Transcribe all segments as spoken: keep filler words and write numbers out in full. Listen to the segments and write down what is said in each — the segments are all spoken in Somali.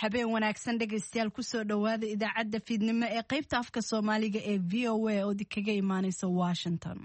habeen wanaagsan dhegaystayaal ku soo dhawaada idaacadda fiidnimo ee qaybta afka Soomaaliga ee V O A oo kaga imaanaysa Washington.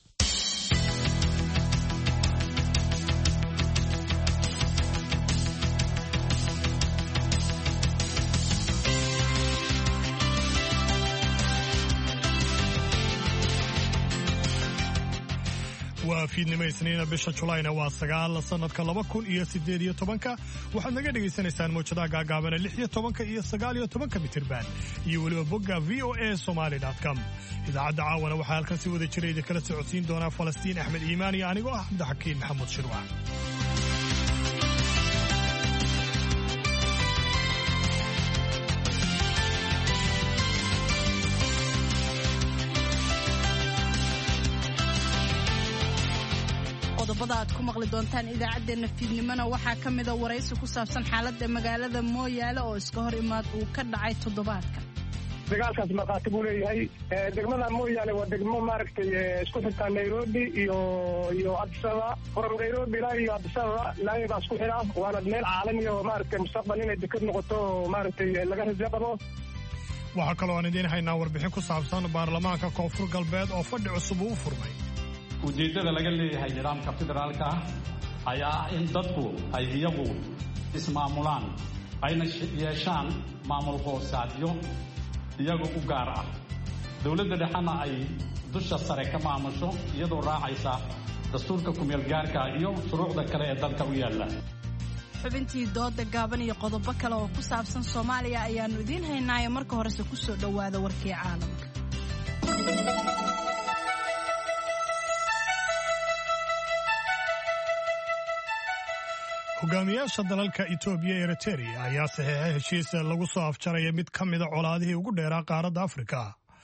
waa fiidnimo isniina bisha Julayna waa sagaal sanadka laba kun iyo siddeed iyo tobanka waxaad naga dhageysanaysaan mowjadaha gaagaaban lix iyo tobanka iyo sagaal iyo tobanka mitirban iyo waliba bogga v o a somali dot com. idaacadda caawana waxaa halkan si wada jira idin kala socodsiin doonaa Falastiin Axmed Iimaan iyo anigoo ah Cabdixakiin Maxamuud Shirwac. qodobada aad ku maqli doontaan idaacadeena fiidnimona waxaa ka mid ah waraysi ku saabsan xaaladda magaalada Mooyaale oo iska hor imaad uu ka dhacay toddobaadka. dagaalkaas marqaati buu leeyahay degmada Mooyaale waa degmo maaragtay isku xirta Nairobi iyo iyo Addis Ababa from Nairobi ilaa iyo Addis Ababa laayba isku xira waana meel caalami oo maaragtay mustaqbal inay dekad noqoto maaragtay laga rajaabo. waxaa kaloo aan idiin haynaa warbixin ku saabsan baarlamaanka Koonfur Galbeed oo fadhi cusub u furmay. ujeedada laga leeyahay nidaamka federaalka ayaa in dadku ay iyagu ismaamulaan ayna yeeshaan maamul hoosaadyo iyagu u gaar ah dawladda dhexana ay dusha sare ka maamusho iyadoo raacaysa dastuurka kumeel gaarka iyo shuruucda kale ee dalka u yaala. xubintii dooda gaaban iyo qodobo kale oo ku saabsan Soomaaliya ayaanu idiin haynaa marka horese ku soo dhawaada warkii caalamka. hogaamiyaasha dalalka Itoobiya iyo Eritrea ayaa saxiixay heshiis lagu soo afjaraya mid ka mid ah colaadihii ugu dheeraa qaaradda Afrika.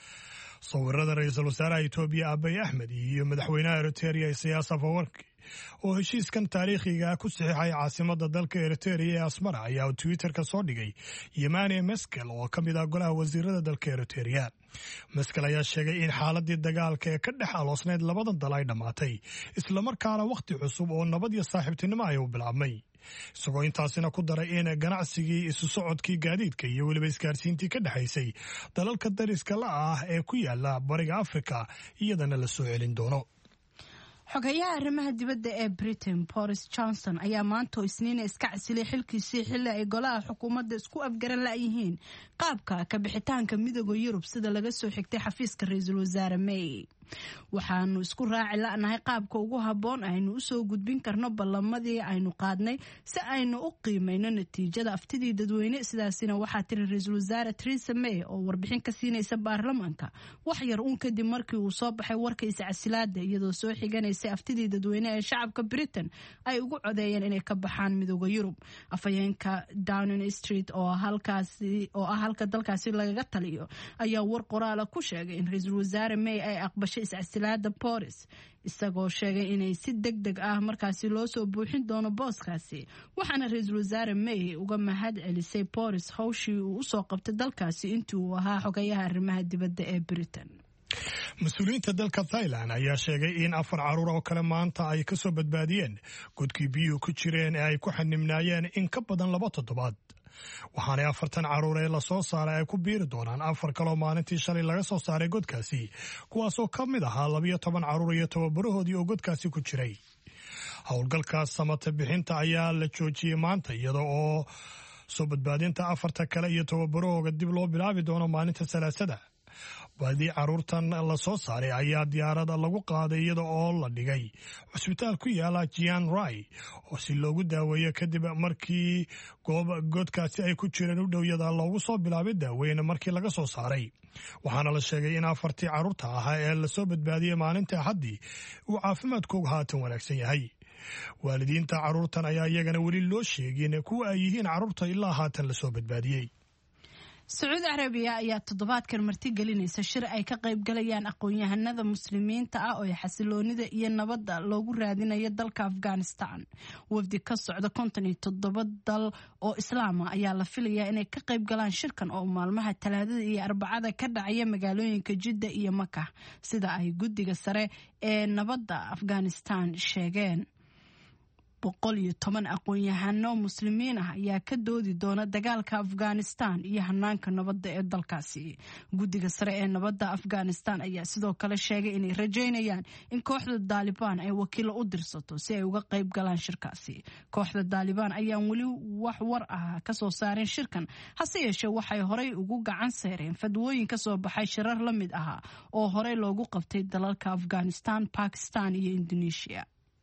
sawirada ra'iisul wasaaraha Itoobiya Abiy Ahmed iyo madaxweynaha Eritrea Isaias Afwerki oo heshiiskan taariikhiga ku saxiixay caasimadda dalka Eritrea ee Asmara ayaa Twitter-ka soo dhigay Yemane Meskel oo ka mid ah golaha wasiirada dalka Eritrea. Meskel ayaa sheegay in xaaladii dagaalka ee ka dhex aloosneyd labadan dal ay dhamaatay isla markaana waqti cusub oo nabad iyo saaxiibtinimo ay u bilaabmay. isagoo intaasina ku daray in ganacsigii isu socodkii gaadiidka iyo weliba isgaarsiintii ka dhexaysay dalalka dariska la ah ee ku yaala bariga Afrika iyadana la soo celin doono. xogayaha arrimaha dibadda ee Britain Boris Johnson ayaa maanta Isniin iska casilay xilkiisii xilli ay golaha xukuumadda isku afgaran la'yihiin qaabka ka bixitaanka midowga Yurub sida laga soo xigtay xafiiska ra'iisul wasaare May. waxaanu isku raaci la'nahay qaabka ugu habboon aynu u soo gudbin karno ballamadii aynu qaadnay si aynu u qiimayno natiijada aftidii dadweyne sidaasina waxaa tiri ra'iisul wasaare Theresa May oo warbixin ka siinaysa baarlamaanka wax yar uun kadib markii uu soo baxay warka iscasilaada iyadoo soo xiganaysa aftidii dadweyne ee shacabka Britain ay ugu codeeyeen inay ka baxaan midowga Yurub. afayeenka Downing Street oo halkaasi oo ah halka dalkaasi laga taliyo ayaa war qoraal ku sheegay in ra'iisul wasaare May ay aqbashay iscasilaada Boris isagoo sheegay inay si degdeg ah markaasi loo soo buuxin doono booskaasi waxaana ra'iisul wasaare May uga mahad celisay Boris hawshii uu soo qabtay dalkaasi intii uu ahaa xogayaha arrimaha dibadda ee Britain. mas-uuliyiinta dalka Thailand ayaa sheegay in afar caruur oo kale maanta ay ka soo badbaadiyeen godkii biyuhu ku jireen ee ay ku xanimnaayeen in ka badan laba toddobaad. waxaanay afartan caruur ee la soo saaray ay ku biiri doonaan afar kaloo maalintii shalay laga soo saaray godkaasi kuwaasoo ka mid ahaa labiyo toban caruur iyo tababarahoodii oo godkaasi ku jiray. howlgalkaas samata bixinta ayaa la joojiyey maanta iyada oo soo badbaadinta afarta kale iyo tababarahooga dib loo bilaabi doono maalinta Salaasada. baadii caruurtan la soo saaray ayaa diyaarada lagu qaaday iyada oo la dhigay cusbitaal ku yaala Chiang Rai oo si loogu daaweeyo kadib markii goob godkaasi ay ku jireen u dhowyada loogu soo bilaabay daaweyn markii laga soo saaray. waxaana la sheegay in afartii caruurta ahaa ee la soo badbaadiyey maalinta Axaddii uu caafimaadkooda haatan wanaagsan yahay. waalidiinta caruurtan ayaa iyagana weli loo sheegin kuwa ay yihiin caruurta ilaa haatan la soo badbaadiyey. Sacuudi Arabiya ayaa toddobaadkan marti gelinaysa shir ay ka qayb galayaan aqoon-yahanada muslimiinta ah oo xasiloonida iyo nabadda loogu raadinayo dalka Afghanistan. wafdi ka socda konton iyo toddoba dal oo islaam ah ayaa la filayaa inay ka qayb galaan shirkan oo maalmaha Talaadada iyo Arbacada ka dhacaya magaalooyinka Jidda iyo Makkah sida ay guddiga sare ee nabadda Afghanistan sheegeen. boqol iyo toban aqoon-yahano muslimiin ah ayaa ka doodi doona dagaalka Afghanistan iyo hanaanka nabadda ee dalkaasi. Guddiga sare ee nabadda Afghanistan ayaa sidoo kale sheegay inay rajaynayaan in kooxda Taliban ay wakiilo u dirsato si ay uga qayb galaan shirkaasi. Kooxda Taliban ayaan weli wax war ah ka soo saarin shirkan, hase yeeshee waxay horey ugu gacan saareen fadwooyin ka soo baxay shirar la mid ah oo horey loogu qabtay dalalka Afghanistan, Pakistan iyo Indonesia.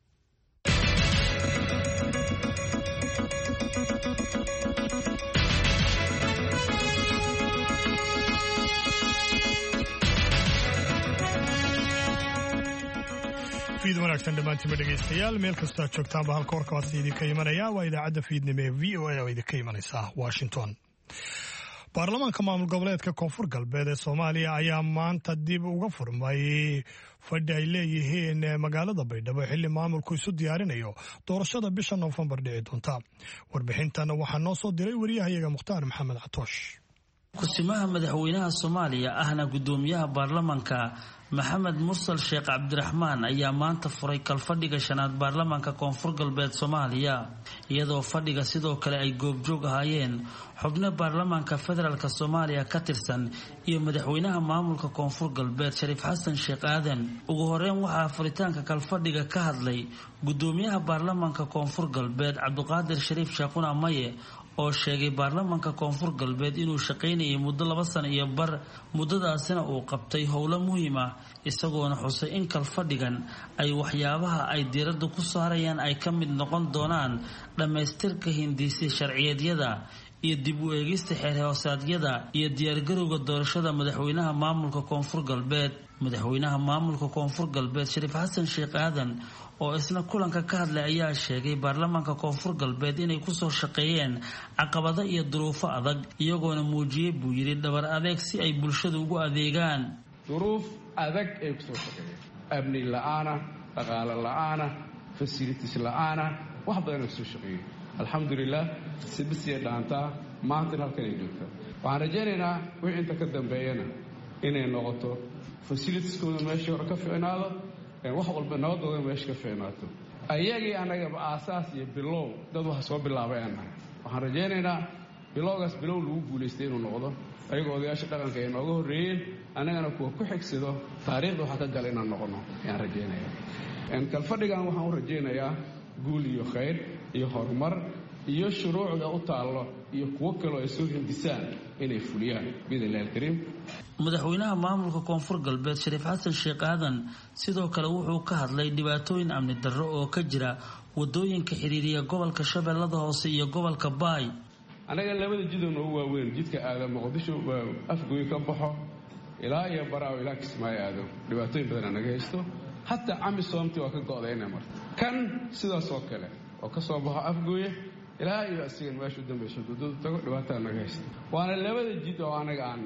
fiid wanaagsan dhammaantiinba dhegaystayaal meel kastoo aad joogtaanba halka warkaasi idinka imanaya waa idaacadda fiidnimo ee v o a oo idinka imanaysa Washington. baarlamaanka maamul goboleedka koonfur galbeed ee Soomaaliya ayaa maanta dib uga furmay fadhi ay leeyihiin magaalada Baydhabo xilli maamulku isu diyaarinayo doorashada bisha Noofambar dhici doonta. Warbixintan waxaa noo soo diray wariyahayaga Mukhtaar Maxamed Catoosh. kusimaha madaxweynaha Soomaaliya ahna gudoomiyaha baarlamaanka Maxamed Mursal Sheekh Cabdiraxmaan ayaa maanta furay kalfadhiga shanaad baarlamaanka koonfur galbeed Soomaaliya iyadoo fadhiga sidoo kale ay goobjoog ahaayeen xubno baarlamaanka federaalka Soomaaliya ka tirsan iyo madaxweynaha maamulka koonfur galbeed Shariif Xasan Sheekh Aadan. Ugu horeyn waxaa furitaanka kalfadhiga ka hadlay gudoomiyaha baarlamaanka koonfur galbeed Cabduqaadir Shariif Shaaquna Maye oo sheegay baarlamaanka koonfur galbeed inuu shaqeynayay muddo laba sano iyo bar muddadaasina uu qabtay howlo muhiim ah isagoona xusay in kalfadhigan ay waxyaabaha ay diiradda ku saarayaan ay ka mid noqon doonaan dhammaystirka hindisi sharciyeedyada iyo dib u eegista xeer hoosaadyada iyo diyaargarowga doorashada madaxweynaha maamulka koonfur galbeed. madaxweynaha maamulka koonfur galbeed Shariif Xasan Sheekh Aadan oo isna kulanka ka hadlay ayaa sheegay baarlamaanka koonfur galbeed inay ku soo shaqeeyeen caqabado iyo duruufo adag iyagoona muujiyay buu yiri dhabar adeeg si ay bulshada ugu adeegaan. duruuf adag ay ku soo shaqeeyeen amni la'aana, dhaqaale la'aana, facilities la'aana, wax badan ay soo shaqeeyeen. alxamdulillah sibisiya dhaanta maanta halkan ay joogtaa. waxaan rajaynaynaa wixii inta ka dambeeyana inay noqoto facilitieskooda meeshii hore ka fiicnaado, wax walba nabadooda meesha ka fiicnaato. ayagii annagaba aasaas iyo bilow dad wax soo bilaabay aan nahay. waxaan rajaynaynaa bilowgaas bilow lagu guulaystay inuu noqdo ayagoo odayaasha dhaqanka ay nooga horreeyeen annagana kuwa ku xigsado taariikhda waxaa ka gala inaan noqono ayaan rajaynayaa. kalfadhigan waxaan u rajaynayaa guul iyo khayr iyo horumar iyo shuruucda u taallo iyo kuwo kaloo ay soo hindisaan inay fuliyaan biidnillahi alkariim. madaxweynaha maamulka koonfur galbeed Shariif Xasan Sheekh Aadan sidoo kale wuxuu ka hadlay dhibaatooyin amni darro oo ka jira wadooyinka xiriiriya gobolka Shabeellada Hoose iyo gobolka Baay. anaga labada jidoo noogu waaweyn jidka aada Muqdisho waa afgooy ka baxo ilaa iyo Baraawo ilaa Kismaayo aado dhibaatooyin badan naga haysto hatta Amisoomti waa ka go'dayna mar kan sidaas oo kale oo ka soo baxo afgooy ilaa iyo asigan meesha dambeysay dad tago dhibaatada naga haysto. waana labada jid oo anaga aan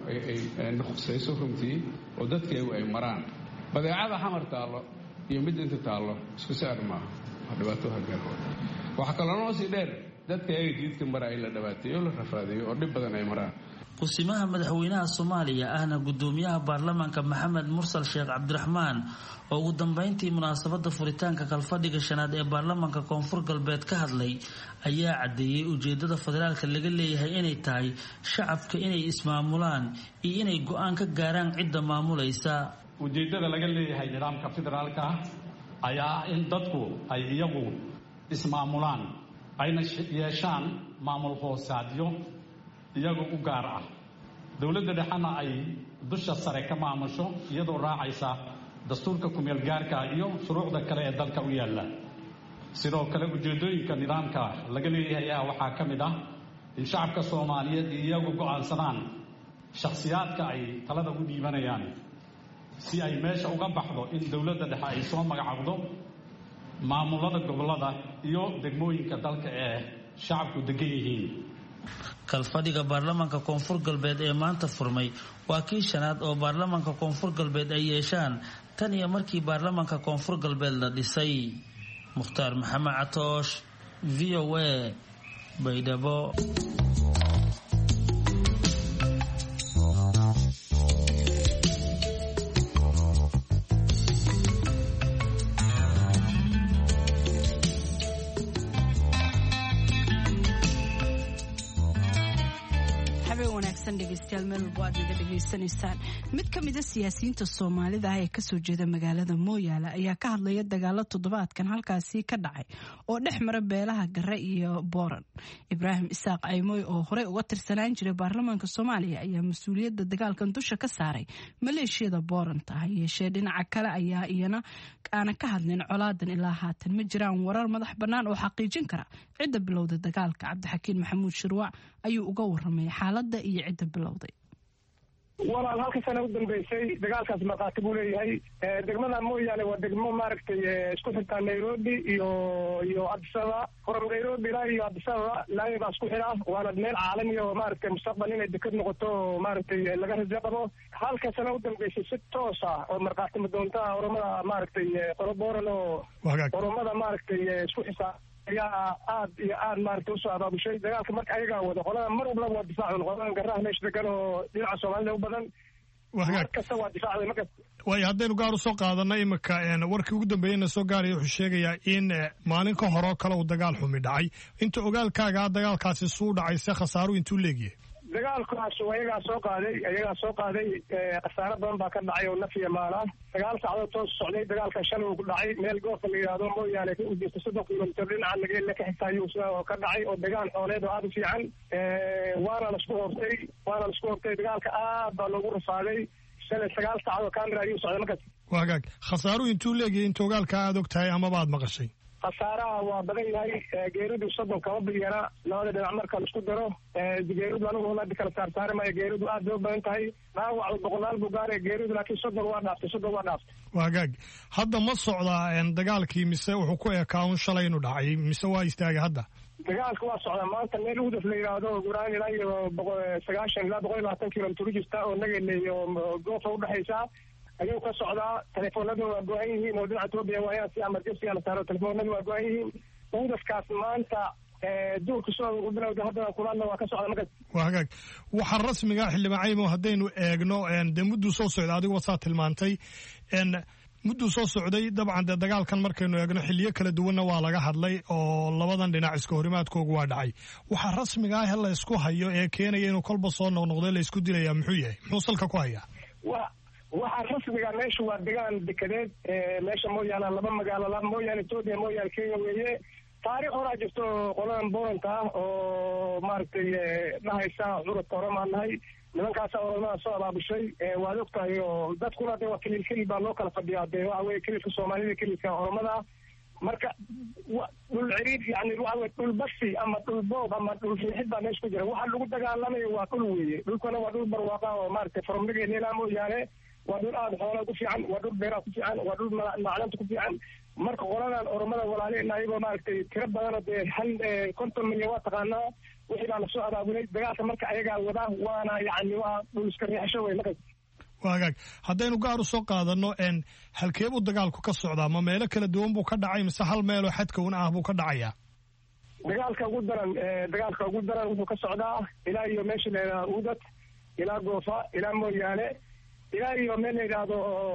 ay nuqsayso runtii oo dadkeegu ay maraan badeecada xamar taalo iyo mid inta taalo isku saar ma dhibaato hagar. waxa kale oo si dheer dadka ay jidka maray la dhibaateeyo la rafaadayo oo dhib badan ay maraan. kusimaha madaxweynaha Soomaaliya ahna gudoomiyaha baarlamaanka Maxamed Mursal Sheekh Cabdiraxmaan oo ugu dambeyntii munaasabada furitaanka kalfadhiga shanaad ee baarlamaanka koonfur galbeed ka hadlay ayaa cadeeyay ujeedada federaalka laga leeyahay inay tahay shacabka inay ismaamulaan iyo inay go'aan ka gaaraan cidda maamulaysa. ujeedada laga leeyahay nidaamka federaalka ayaa in dadku ay iyagu ismaamulaan ayna yeeshaan maamul hoosaadyo iyagu u gaar ah. dawladda dhexana ay dusha sare ka maamusho iyadoo raacaysa dastuurka kumeel gaarka iyo shuruucda kale ee dalka u yaala. sidoo kale ujeedooyinka nidaamka laga leeyahay ayaa waxaa ka mid ah in shacabka Soomaaliyeed iyagu go'aansadaan shakhsiyaadka ay talada u dhiibanayaan si ay meesha uga baxdo in dawladda dhexe ay soo magacawdo maamulada gobolada iyo degmooyinka dalka ee shacabku degan yihiin. kalfadhiga baarlamaanka koonfur galbeed ee maanta furmay waa kii shanaad oo baarlamaanka koonfur galbeed ay yeeshaan tan iyo markii baarlamaanka koonfur galbeed la dhisay. Mukhtaar Maxamed Catoosh V O A Baydhabo. wanaagsan dhegeystayaal meel walbo aad naga dhegaysanaysaan. mid ka mid a siyaasiyiinta soomaalida ah ee kasoo jeeda magaalada mooyaale ayaa ka hadlaya dagaalo toddobaadkan halkaasi ka dhacay oo dhex mara beelaha gare iyo booran. ibraahim isaaq caymoy oo horey uga tirsanaan jiray baarlamaanka soomaaliya ayaa mas-uuliyadda dagaalkan dusha ka saaray maleeshiyada booranta ha yeeshee dhinaca kale ayaa iyana aana ka hadlin colaadan ilaa haatan ma jiraan warar madax bannaan oo xaqiijin kara cidda bilowda dagaalka. cabdixakiin maxamuud shirwac ayuu uga waramay xaaladda iyo cidda bilowday. walaal halka sana u dambeysay dagaalkaas markhaati buu leeyahay. degmada mooyaane waa degmo maaragtay isku xirtaa nairobi iyo iyo addisababa. from nairobi ilaa iyo addisababa laami baa isku xidha, waana meel caalami oo maaragtay mustaqbal inay dekad noqoto maaragtay laga rajo qabo. halka sana u dambeysay si toos ah oo markhaati madoonta oromada maaragtay qolo booran oo oromada maaragtay isku xisaa ayaa aad iyo aad maaragtay usoo abaabushay dagaalka. marka ayagaa wada qolada mar walba waa difaacun, qoladan garaha meesha degan oo dhinaca soomaalida u badan mar kasta waa difaacday. marka waayo haddaynu gaar usoo qaadana imika warkii ugu dambeeyeyna soo gaaraya wuxuu sheegayaa in maalin ka horoo kale uu dagaal xumi dhacay. inta ogaalkaaga dagaalkaasi suu dhacay se khasaaru intuu leegyahay? dagaalkaas ayagaa soo qaaday ayagaa soo qaaday khasaaro badan baa ka dhacay oo naf iyo maal ah. sagaal saacadood toos socday dagaalka shalay uu ku dhacay meel goobka la yidhaahdo mooyaane u jirta soddon kilomitir dhinaca nageelle ka xigta ayuu ka dhacay oo dagaal xooleed oo aada u fiican. waana lasku hortay waana lasku hortay dagaalka aad baa loogu rafaaday. shalay sagaal saacadood kaanra ayuu socday. markaas waa hagaag khasaaru intuu leegyahay inta ogaalka aada og tahay amaba aad maqashay? khasaaraha waa badan yahay. geeridu soddon kama bilyana labada dhinac marka laisku daro. geeridu anigu hadi kala saarsaari maayo, geeridu aad bay u badan tahay. dhaawacdu boqolaal buu gaaraya geeridu, laakiin soddon waa dhaaftay soddon waa dhaaftay. waa hagaag hadda ma socdaa dagaalkii mise wuxuu ku ekaa un shalay inuu dhacay mise waa istaagay hadda? dagaalka waa socdaa maanta meel udaf la yidhaahdo guraan ilaa iyo sagaashan ilaa boqol iyo labaatan kilomitir u jirta oo nagele iyo goofa udhexaysa ayuu ka socdaa. telefoonadu waa go-an yihiin oo dhinaca etoobiya waayaan si amarjesiga la saaro telefoonadu waa go-an yihiin. udafkaas maanta duurka soo bilowda haddana kulaadna waa ka socda. marka waa hagaag waxaa rasmiga xildhibaan caymo haddaynu eegno dee mudduu soo socday adigu wasaa tilmaantay mudduu soo socday dabcan dee dagaalkan markaynu eegno xiliyo kala duwanna waa laga hadlay oo labadan dhinac iska horimaadkoogu waa dhacay. waxaa rasmiga ah la isku hayo ee keenaya inuu kolba soo noqnoqday la isku dilayaa muxuu yahay, muxuu salka ku hayaa? waxaa rasmiga meesha waa degaan dekedeed. meesha mooyaane laba magaalo laba mooyaane etoobiya mooyaane kenya weeye. taariikh horaa jirto qoladan booranta ah oo maaragtay dhahaysa curadka oromaan nahay. nimankaasa oromada soo abaabushay waad og tahay oo dadkuna de waa kelil kelil baa loo kala fadhiyaa. de waxa weye kelilka soomaalida kelilka oromada. marka dhul ciriid yani waxa weye dhul basi ama dhul boob ama dhul fiixid baa meesha ku jira. waxa lagu dagaalamayo waa dhul weeye. dhulkana waa dhul barwaaqa oo maaragtay foromnageena ilaa mooyaane waa dhul aada xoolaa ku fiican, waa dhul beeraha ku fiican, waa dhul macdanta ku fiican. marka qoladan oromada walaalena ayagoo maaragtay tiro badanoo dee hal konton milyan waa taqaanaa wixii baa lasoo abaabulay dagaalka. marka ayagaa wadaa waana yani waa dhul iska riixasho wey. marka waa hagaag haddaynu gaar u soo qaadano halkee buu dagaalku ka socdaa? ma meelo kala duwan buu ka dhacay mise hal meeloo xadka un ah buu ka dhacayaa? dagaalka ugu daran dagaalka ugu daran wuxuu ka socdaa ilaa iyo meesha la yidhahdo udad ilaa goofa ilaa mooyaane ilaa iyo meel la yidhaahdo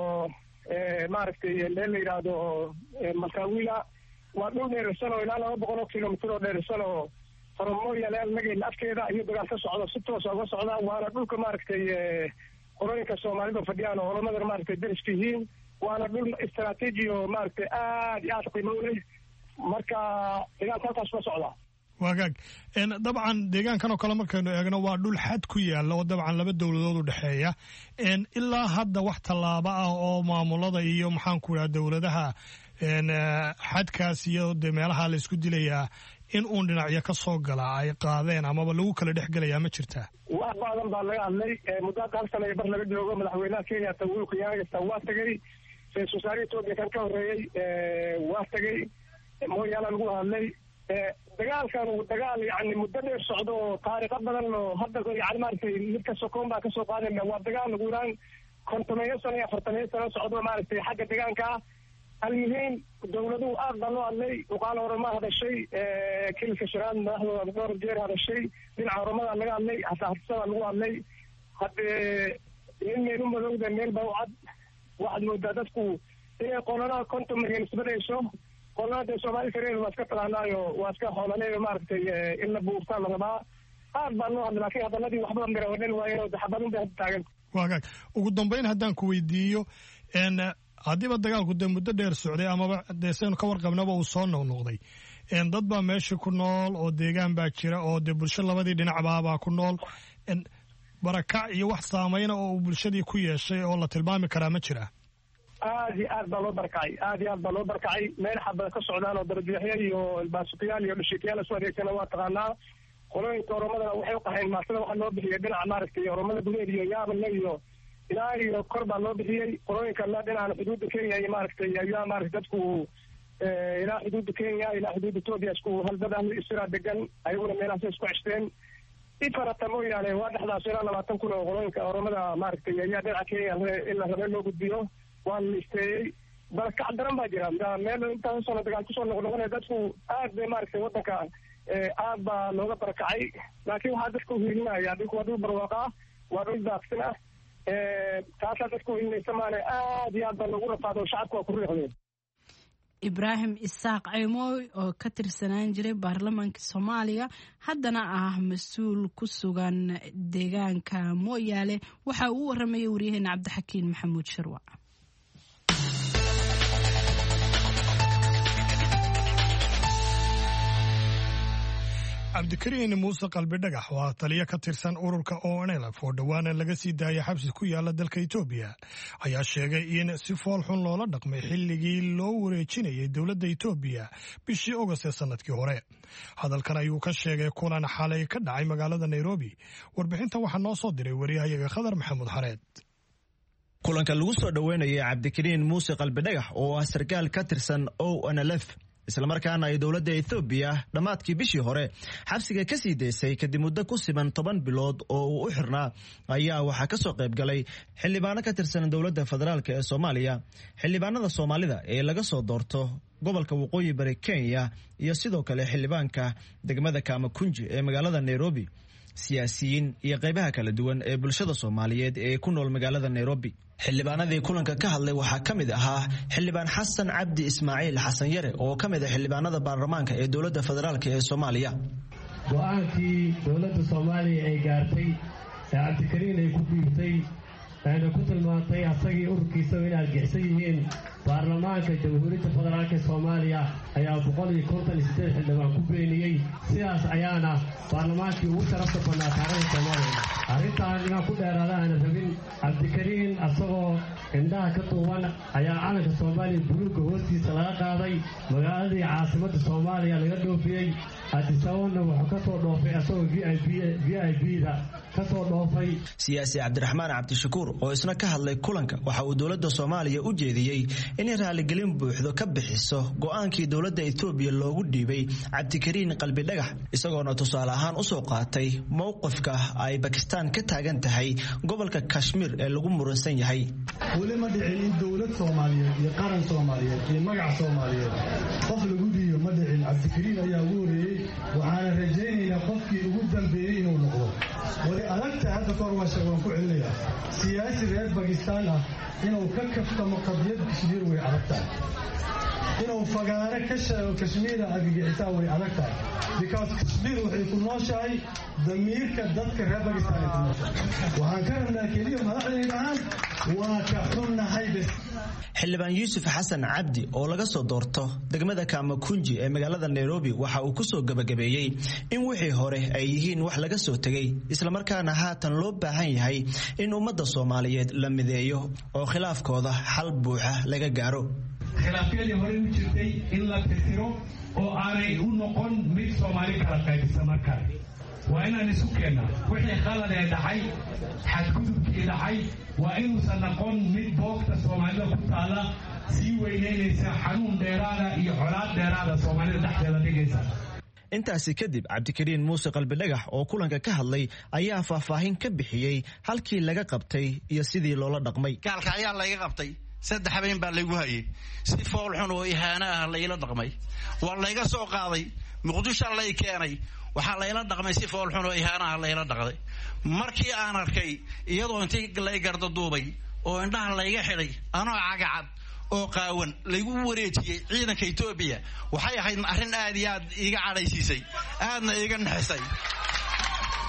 maaragtay meel la yidhaahdo malkaawila. waa dhul dheerarsan oo ilaa laba boqol oo kilomitir oo dheerarsan oo from mooyaane nageyna afkeeda ayuu dagaal ka socdo si toosa uga socdaa. waana dhulka maaragtay qolooyinka soomaalida fadhiyaan oo olomadana maaragtay deriska yihiin. waana dhul istaraatiiji oo maaragtay aad iyo aad qiimo u leh. marka dagaalka halkaas ka socdaa. waagaag dabcan deegaankan oo kale markaynu eegno waa dhul xad ku yaala oo dabcan laba dowladood u dhexeeya. ilaa hadda wax tallaabo ah oo maamulada iyo maxaanku idhaha dowladaha xadkaas iyo de meelaha la isku dilayaa in uun dhinacyo ka soo gala ay qaadeen amaba lagu kala dhex gelayaa ma jirtaa? wax badan baa laga hadlay. muddo hadda hal sana iyo bar laga joogo madaxweynaha kenya uhuru kenyatta waa tegey. ra-iisul wasaare etoobiya kan ka horreeyey waa tegey. mooyaala lagu hadlay. dagaalkan uu dagaal yani muddo dheer socdo oo taariikho badan oo hadda yani maaragtay midka sokoon baa kasoo qaadayna waa dagaal lagu yiraan kontomeeyo sano iyo afartameeyo sano socdo maaragtay xagga deegaanka ah. almuhiim dowladuhu aad baa loo hadlay. uqaal oroma hadashay, kililka shanaad madaxdooda dhowr jeer hadashay. dhinaca oromada laga hadlay, hataa hatisada lagu hadlay. haddee nin meel u madowda meel baa u cad. waxaad moodaa dadku inay qolada konton milyan isbadayso. qolada dee soomaali kareer waa iska taqaanaayo waa iska xoolaleeyo maaragtay in la buurtaa la rabaa. aad baan noo hadla laakiin hadalladii waxba mira wadhan waayeen xabadun bay taagan waagaag ugu dambeyn haddaan ku weydiiyo n haddiiba dagaalku dee muddo dheer socday amaba dee saynu ka warqabnaba uu soo noqnoqday dad baa meesha ku nool oo deegaan baa jira oo dee bulsho labadii dhinacbaabaa ku nool barakac iyo wax saameyna oo uu bulshadii ku yeeshay oo la tilmaami karaa ma jira aad iyo aad baa loo barkacay aad iyo aad baa loo barkacay meel xabada ka socdaan oo darajaxya iyo baasuqiyaal iyo dhashiikayaal isu adeegsana waa taqaanaa qolooyinka oromadana waxay u qahayn maasada waxaa loo bixiyay dhinaca maaragtay oromada gudeed iyo yaabanle iyo ilaa iyo kor baa loo bixiyey qolooyinka la dhinacan xuduudda kenya iyo maaragtay ayaa maaragtay dadku ilaa xuduudda kenya ilaa xuduudda etoobiya isku halbada israa degan ayaguna meelahaasay isku ceshteen ifarata mooyaane waa dhexdaas ilaa labaatan kun oo qolooyinka oromada maaragtay ayaa dhinaca kenya in la rabeen loo gudbiyo waa la isteeyey barakac daran baa jira meel intaas sano dagaal kusoo noqnoqonaya dadku aad bay maaragtay waddanka aad baa looga barakacay laakiin waxaa dadka uhirinaya dhulku waa dhul barwaaqaa waa dhul daaqsin ah taasaa dadka uhirinaysa maane aad iyo aad baa loogu rafaado shacabka waa ku riixdeen ibraahim isaaq ceymoy oo ka tirsanaan jiray baarlamaanka soomaaliya haddana ah mas-uul ku sugan deegaanka mooyaale waxa uu waramayay waryaheena cabdixakiin maxamuud shirwac cabdikariin muuse qalbi dhagax waa taliyo ka tirsan ururka o n l f oo dhowaana laga sii daayay xabsi ku yaala dalka etoobiya ayaa sheegay in si fool xun loola dhaqmay xilligii loo wareejinayay dowladda etoobiya bishii ogost ee sanadkii hore hadalkan ayuu ka sheegay kulan xalay ka dhacay magaalada nairobi warbixintan waxaa noo soo diray wariyahayaga khadar maxamuud xareed kulanka lagu soo dhoweynayay cabdikariin muuse qalbi dhagax oo ah sarkaal ka tirsan o n l f islamarkaana ay dowladda ethoobiya dhammaadkii bishii hore xabsiga ka sii daysay kadib muddo ku siman toban bilood oo uu u xirnaa ayaa waxaa ka soo qayb galay xildhibaano ka tirsan dowladda federaalk ee soomaaliya xildhibaanada soomaalida ee laga soo doorto gobolka waqooyi bari kenya iyo sidoo kale xildhibaanka degmada kaamakunji ee magaalada nairobi siyaasiyiin iyo qaybaha kala duwan ee bulshada soomaaliyeed ee ku nool magaalada nairobi xildhibaanadii kulanka ka hadlay waxaa ka mid ahaa xildhibaan xasan cabdi ismaaciil xasan yare oo ka mid ah xildhibaanada baarlamaanka ee dowladda federaalk ee soomaaliya go-aankii dowladda soomaaliya ay gaartay ee cabdikariin ay ku dhiibtay ayna ku tilmaantay asagii ururkiisa in argixsan yihiin baarlamaanka jamhuuriyadda federaalk ee soomaaliya ayaa boqol iyo konton iyo siddeed xildhibaan ku beeniyey sidaas ayaana baarlamaankii ugu sharafta badnaa taariikhda soomaaliya arrintaan inaan ku dheeraada aana rabin cabdikariin asagoo indhaha ka duuban ayaa calanka soomaaliya buluugga hoostiisa laga qaaday magaaladii caasimadda soomaaliya laga dhoofiyey adisababna wuxuu ka soo dhoofay asagoo v i b da ka soo dhoofay siyaasi cabdiraxmaan cabdishakuur oo isna ka hadlay kulanka waxa uu dowladda soomaaliya u jeediyey inay raaligelin buuxdo ka bixiso go-aankii dowladda etoobiya loogu dhiibay cabdikariin qalbi dhagax isagoona tusaale ahaan usoo qaatay mowqifka ay bakistaan ka taagan tahay gobolka kashmiir ee lagu muransan yahay weli ma dhicin in dowlad soomaaliyeed iyo qaran soomaaliyeed iyo magac soomaaliyeed qof lagu dhiiyo ma dhicin cabdikariin ayaa ugu horeeyey waxaana rajaynaynaa qofkii ugu dambeeyey inuu noqdo wali adagta hadda kahor waa sheeg waan ku celinayaa siyaasi reer bakistaan ah inuu ka kaftamo qadiyad kashmiir way adag tahay inuu fagaare ka sheego kashmiira argagixisaa way adag tahay because kashmiir waxay ku nooshahay damiirka dadka reer bakistaan ay ku nooshahay waxaan ka rabnaa keliya madaxdayna dhahaan waa ka xunnahay bes xildhibaan yuusuf xasan cabdi oo laga soo doorto degmada kaamakunji ee magaalada nairobi waxa uu ku soo gabagabeeyey in wixii hore ay yihiin wax laga soo tegay islamarkaana haatan loo baahan yahay in ummadda soomaaliyeed la mideeyo oo khilaafkooda xal buuxa laga gaaro khilaafyadii hore u jirtay in la tirtiro oo aanay u noqon mid soomaali kala qaybisa markale waa inaan isu keennaa wixii qalad ee dhacay xadgudubkii dhacay waa inuusan noqon mid boogta soomaalida ku taalla sii weynaynaysa xanuun dheeraada iyo colaad dheeraada soomaalida dhexdeeda dhigaysa intaasi kadib cabdikariin muuse qalbi dhagax oo kulanka ka hadlay ayaa faahfaahin ka bixiyey halkii laga qabtay iyo sidii loola dhaqmay gaalka ayaa layga qabtay saddex habeen baa laygu hayay si fool xun oo ihaano ah layla dhaqmay waa layga soo qaaday muqdisho lay keenay waxaa layla dhaqmay si fool xun oo ihaano ah layla dhaqday markii aan arkay iyadoo intii lay garda duubay oo indhaha layga xidhay anoo cagacad oo qaawan laygu wareejiyey ciidanka Ethiopia waxay ahayd arrin aad iyo aad iiga cadhaysiisay aadna iiga naxisay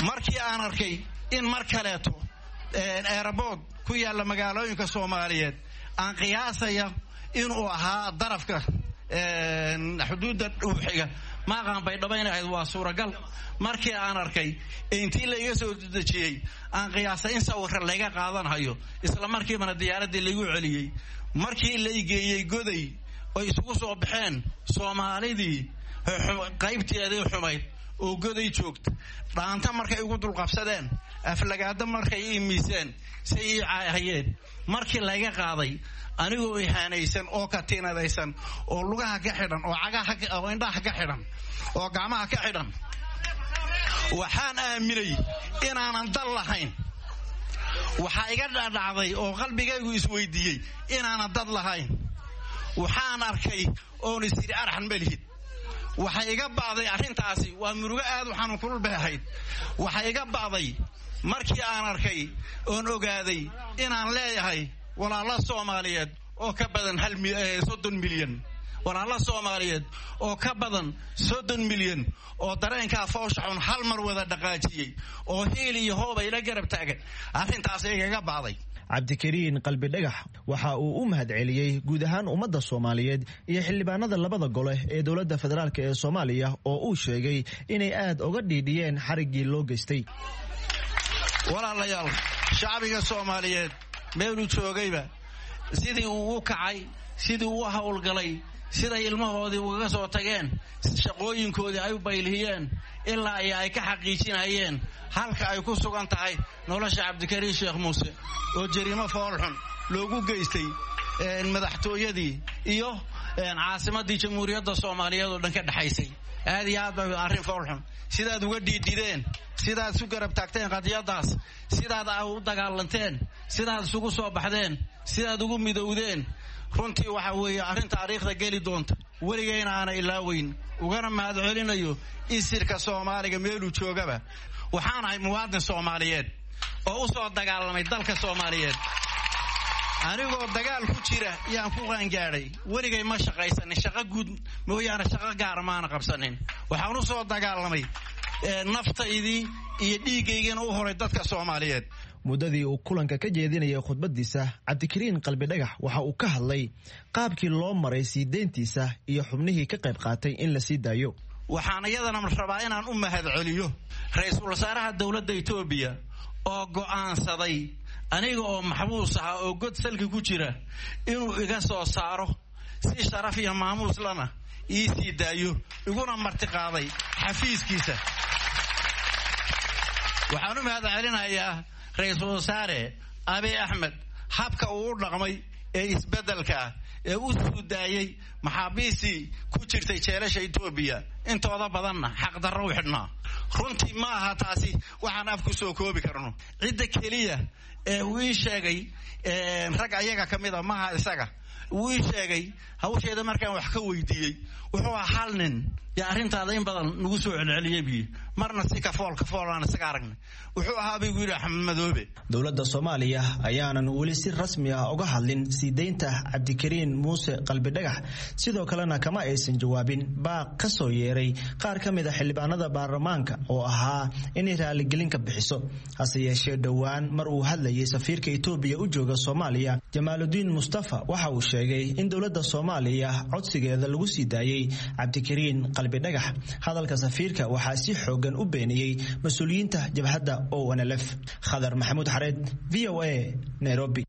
markii aan arkay in mar kaleeto airport ku yaala magaalooyinka Soomaaliyeed aan qiyaasaya inuu ahaa darafka xuduudda dhuuxiga maaqan bay dhabaynayd waa suuragal markii aan arkay intii la iga soo dejiyay aan qiyaasay in sawir laga qaadanayo isla markiiba diyaaradii lagu celiyay markii la igeeyay goday oo isugu soo baxeen Soomaalidii qaybteedii xumayd oo goday joogta dhaanta markay ugu dul qabsadeen aflagaada markay iimiseen say caayeen markii laga qaaday anigoo ihaanaysan oo ka tiinadaysan oo lugaha ka xidhan oo cagaha oo indhaha ka xidhan oo gacmaha ka xidhan waxaan aaminay inaanan dal lahayn waxa iga dhacday oo qalbigaygu isweydiiyay inaanan dad lahayn waxaan arkay oo isiri arxan malihid waxa iga baaday arintaasi waa murugo aad u xanuun kulul bahayd waxa iga baaday markii aan arkay oon ogaaday inaan leeyahay walaalo Soomaaliyeed oo ka badan soddon milyan walaalo Soomaaliyeed oo ka badan soddon milyan oo dareenka fooshaxun hal mar wada dhaqaajiyay oo heel iyo hoob ay la garab taagan arintaas iga baaday cabdikariin qalbi dhagax waxa uu u mahadceliyay guud ahaan ummadda Soomaaliyeed iyo xildhibaanada labada gole ee dawladda federaalka ee Soomaaliya oo uu sheegay inay aad uga dhiidhiyeen xarigii loo geystay walaalayaal shacbiga Soomaaliyeed meelu joogayba sidii uu u kacay sidii uu hawlgalay sida ilmahoodii uga soo tageen shaqooyinkoodii ay u baylhiyeen ilaa ay ka xaqiijinayeen halka ay ku sugan tahay nolosha Cabdikariin Sheekh Muuse oo jariimo foolxun loogu geystay madaxtooyadii iyo caasimadii Jamhuuriyadda Soomaaliyeed oo dhan ka dhaxaysay aad iyo aad bay arrin foolxun sidaad uga dhiidideen sidaad su garab taagteen qadiyadaas sidaad u dagaalanteen sidaad isugu soo baxdeen sidaad ugu midowdeen runtii waxa weeye arrin taariikhda gali doonta weligeena aan ilaaweyn ugana mahad celinayo isirka Soomaaliga meelu joogaba waxaan ahay muwaadin Soomaaliyeed oo u soo dagaalamay dalka Soomaaliyeed anigoo dagaal ku jira yaan ku qaangaaday weligay ma shaqaysanin shaqo guud mooyaane shaqo gaar maana qabsanin waxaan u soo dagaalamay naftaydii iyo dhiigaygana u horay dadka Soomaaliyeed muddadii uu kulanka ka jeedinayay khudbadiisa cabdikariin qalbi dhagax waxa uu ka hadlay qaabkii loo maray sii deyntiisa iyo xubnihii ka qayb qaatay in la sii daayo waxaan iyadana rabaa inaan u mahad celiyo ra'iisul wasaaraha dawladda Itoobiya oo go'aansaday aniga oo maxbuus ah oo god salki ku jira inuu iga soo saaro si sharaf iyo maamuus lana ii sii daayo iguna marti qaaday xafiiskiisa waxaan u mahad celinayaa ra'iisul wasaare Abiy Ahmed habka uu dhaqmay ee isbedelka ee uu soo daayay maxaabiisii ku jirtay jeelasha Itoobiya intooda badanna xaq darro u xidhnaa runtii ma aha taasi waxaan af ku soo koobi karno cidda kaliya ee uu sheegay rag ayaga kamid ah ma aha isaga uu sheegay hawsheeda markaan wax ka weydiiyay wuxuu ahaa hal nin ya arintaada in badan nagu soo celceliyay bi marna si ka fool ka fool aan isaga aragnay wuxuu ahaa bay wiil Axmed Madoobe dawladda Soomaaliya ayaanan wali si rasmi ah uga hadlin siideynta Cabdikariin Muuse qalbi dhagax sidoo kalena kama aysan jawaabin baaq ka soo yeeray qaar kamid ah xildhibaanada baarlamaanka oo ahaa inay raali gelin ka bixiso hase yeeshee dhawaan mar uu hadlayay safiirka Itoobiya u jooga Soomaaliya Jamaaluddin Mustafa waxa uu sheegay in dawladda Soomaaliya codsigeeda lagu sii daayay Cabdikariin qalbi dhagax hadalka safiirka waxa si xoogan u beeniyay mas'uuliyiinta jabhadda O N L F Khadar Maxamuud Xareed V O A Nairobi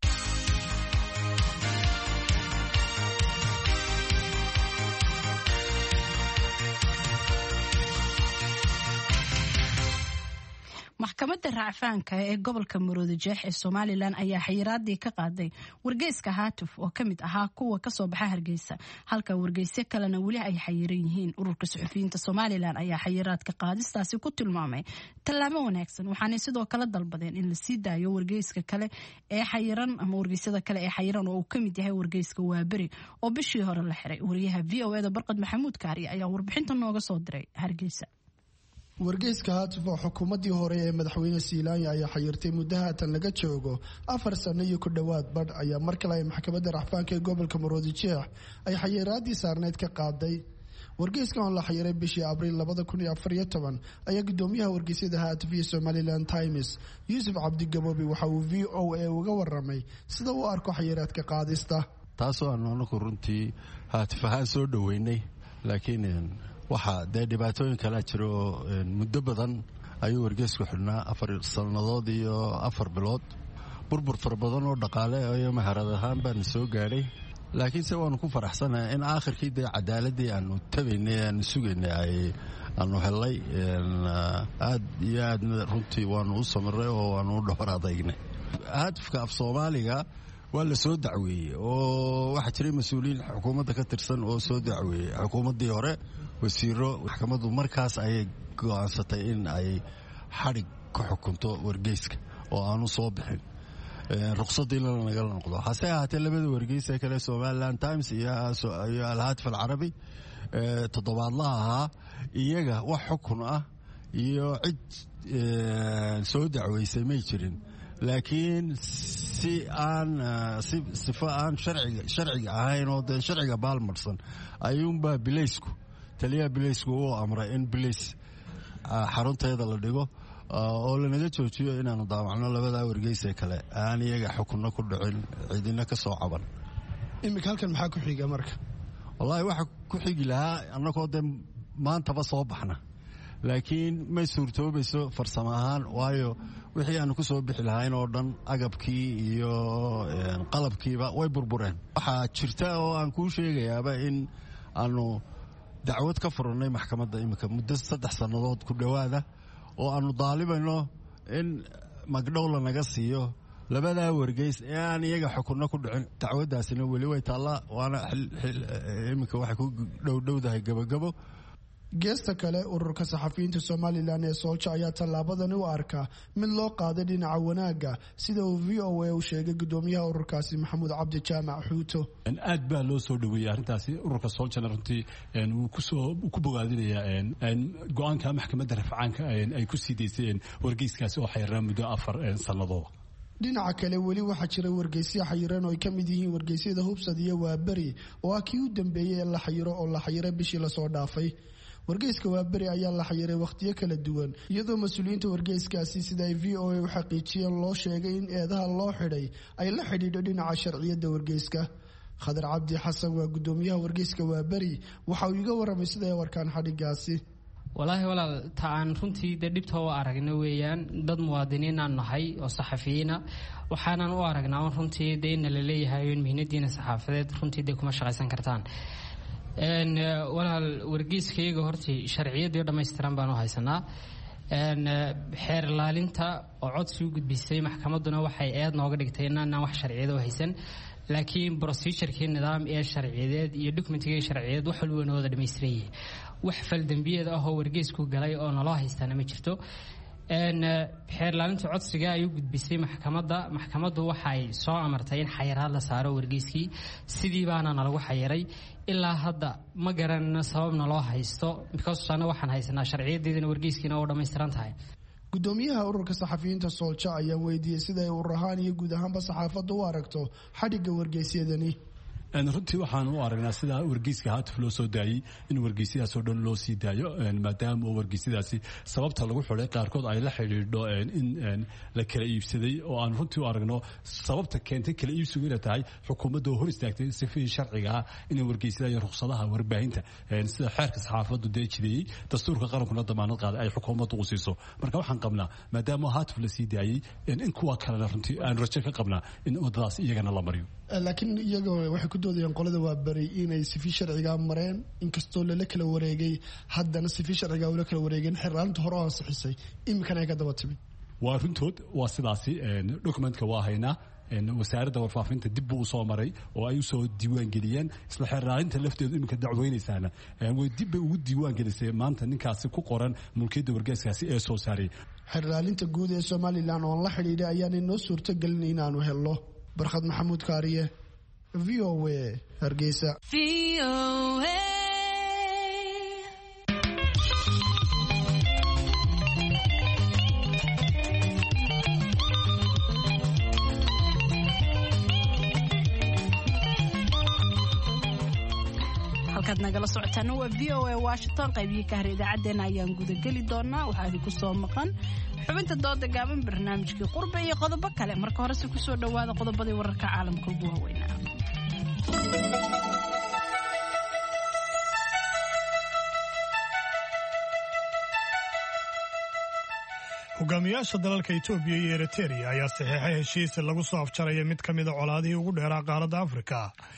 maxkamadda racfaanka ee gobolka Maroodijeex ee Soomaaliland ayaa xayiraadii ka qaaday wargeyska Haatuf oo kamid ahaa kuwa ka soo baxa Hargeysa halka wargeysyo kalena wali ay xayiran yihiin ururka suxufiyiinta Soomaaliland ayaa xayiraadka qaadistaasi ku tilmaamay tallaabo wanaagsan waxaana sidoo kale dalbadeen in la sii daayo wargeyska kale ee xayiran ama wargeysyada kale ee xayiran oo uu kamid yahay wargeyska Waaberi oo bishii hore la xiray wariyaha V O A da Barqad Maxamuud Kaari ayaa warbixinta nooga soo diray Hargeysa wargeyska Haatuf oo xukuumadii hore ee madaxweyne Siilaanya ayaa xayirtay muddaha tan laga joogo afar sano iyo ku dhawaad badh ayaa mar kale ay maxkamadda racfaanka ee gobolka Maroodijeex ay xayiraadii saarneed ka qaaday wargeyskan oo la xayiray bishii abriil labada kun iyo afar iyo toban ayaa gudoomiyaha wargeysyada haatifiya Somaliland Times Yuusuf Cabdi Gaboobi waxa uu V O A uga waramay sida uu arko xayiraadka qaadista taasoo aan anagu runtii haatif ahaan soo dhaweynay laakiin waxa dee dhibaatooyin kala jiro muddo badan ayuu wargeysku xidhnaa afar sanadood iyo afar bilood burbur fara badan oo dhaqaale iyo maharad ahaan baan soo gaadhay laakiin se waanu ku faraxsanahay in aakhirkii dee cadaaladii aanu tabaynay aanu sugaynay ay aanu helay aad iyo aad runtii waanu u samiray oo waanu u dhowr adaygnay haatifka af soomaaliga waa la soo dacweeyey oo waxaa jiray mas-uuliyiin xukuumadda ka tirsan oo soo dacweeyey xukuumaddii hore wasiiro maxkamaddu markaas ayay go'aansatay in ay xadhig ka xukunto wargeyska oo aanu soo bixin ruqsadiina nagala noqdo hase ahaatee labada wargeys ee kale Somaliland Times iyo Al-Haatif Al-Carabi toddobaadlaha ahaa iyaga wax xukun ah iyo cid soo dacweysay may jirin laakiin si aan si sifa aan sharciga sharciga ahayn oo de sharciga baalmarsan ayuunba bileysku taliya bileysku uu amray in bileys xarunteeda la dhigo oo lanaga joojiyo inaanu daawacno labada wargeys ee kale aan iyaga xukunno ku dhicin cidina ka soo caban imika halkan maxaa ku xiga marka wallahi waxa ku xigi lahaa annagoo de maantaba soo baxna laakiin may suurtoobayso farsamo ahaan waayo wixii aanu ku soo bixi lahayn oo dhan agabkii iyo qalabkiiba way burbureen waxaa jirta oo aan kuu sheegayaaba in aanu dacwad ka furannay maxkamadda imika muddo saddex sannadood ku dhowaada oo aanu daalibayno in magdhow lanaga siiyo labadaa wargeys ee aan iyaga xukunno ku dhicin dacwaddaasina weli way taallaa waana iminka waxay ku dhowdhowdahay gabagabo geesta kale ururka saxafiyiinta Somaliland ee Soolja ayaa tallaabadani u arkaa mid loo qaaday dhinaca wanaagga sida uu V O A u sheegay gudoomiyaha ururkaasi Maxamuud Cabdi Jaamac Xuuto aad baa loo soo dhaweeyay arrintaasi ururka Soolja runtii uu ku soo ku bogaadinaya go'aanka maxkamadda rafcaanka ay ku sii deysay wargeyskaasi oo xayirnaa muddo afar sannadood dhinaca kale weli waxaa jira wargeysyo xayiran oo ay ka mid yihiin wargeysyada Hubsad iyo Waaberi oo kii u dambeeyay ee la xayiro oo la xayiray bishii la soo dhaafay wargeyska Waaberi ayaa la xayiray waqtiyo kala duwan iyadoo mas'uuliyiinta wargeyskaasi sida ay V O A u xaqiijiyeen loo sheegay in eedaha loo xidhay ay la xidhiidho dhinaca sharciyada wargeyska Khadar Cabdi Xasan waa gudoomiyaha wargeyska Waaberi waxa uu iga waramay sida ay warkaan xadhigaasi walaahi walaal ta aan runtii dibta u aragna weeyaan dad muwaadiniin aan nahay oo saxafiyiina waxaanan u aragnaa runtii deena la leeyahay in mihnadiina saxaafadeed runtii de kuma shaqaysan kartaan een walaal wargeyskayga hortii sharciyadii dhameystiran baan u haysanaa een xeer ilaalinta oo codsi u gudbisay maxkamadduna waxay eed nooga dhigtay inaan wax sharciyada u haysan laakiin procedure-kii nidaam ee sharciyeed iyo document-kii sharciyeed wax walba wada dhameystiran yahay wax fal dambiyeed ah oo wargeysku galay oo naloo haystana ma jirto een xeer ilaalinta codsiga ay u gudbisay maxkamadda maxkamaddu waxay soo amartay in xayiraad la saaro wargeyskii sidii baana nalagu xayiray ilaa hadda ma garanayno sababna loo haysto because ana waxaan haysanaa sharciyadeedina wargeyskiina oo dhameystiran tahay gudoomiyaha ururka saxafiyiinta Soolja ayaa weydiiyay sida ay urur ahaan iyo guud ahaanba saxaafaddu u aragto xadhiga wargeysyadani runtii waxaan u aragnaa sida wargeyska haatif loo soo daayay in wargeysyadaas oo dhan loo sii daayo maadaama oo wargeysyadaasi sababta lagu xulay qaarkood ay la xidhiidho in la kala iibsaday oo aan runtii u aragno sababta keentay kala iibsigu inay tahay xukuumadda oo hor istaagtay sifihii sharciga ah inay wargeysyada iyo ruqsadaha warbaahinta sida xeerka saxaafaddu deejiyay dastuurka qarankuna damaanad qaaday ay xukuumaddu u siiso marka waxaan qabnaa maadaama haatif la sii daayay in kuwa kalena runtii aan rajo ka qabnaa in wadadaas iyagana la mariyo laakiin iyaga waxay ku doodayaan qolada Waaberi inay sifi sharciga mareen inkastoo la kala wareegay haddana sifi sharciga ula kala wareegeen xirnaanta hore oo ansixisay imikana ay ka daba timid waa runtood waa sidaasi documentka waa haynaa wasaaradda warfaafinta dib buu u soo maray oo ay u soo diiwaan geliyeen isla xirnaalinta lafteedu imika dacweynaysaana way dib bay ugu diiwaan gelisay maanta ninkaasi ku qoran mulkiyadda wargeyskaasi ee soo saaray xirnaalinta guud ee Somaliland oo la xidhiidhay ayaan inoo suurtagelin inaanu helno barkhad maxamuud kaariye V O A Hargeysa V O A halkaad nagala socotaana waa v o a washington qaybihii ka har idaacaddeenna ayaan gudageli doonaa waxaa idinku soo maqan xubinta dooda gaaban barnaamijkii qurbe iyo qodobo kale marka horese kusoo dhowaada qodobadii wararka caalamka ugu waaweynaa. hogaamiyaasha dalalka Itoobiya iyo Eritrea ayaa saxiixay heshiis lagu soo afjaraya mid ka mid ah colaadihii ugu dheeraa qaaradda Afrika.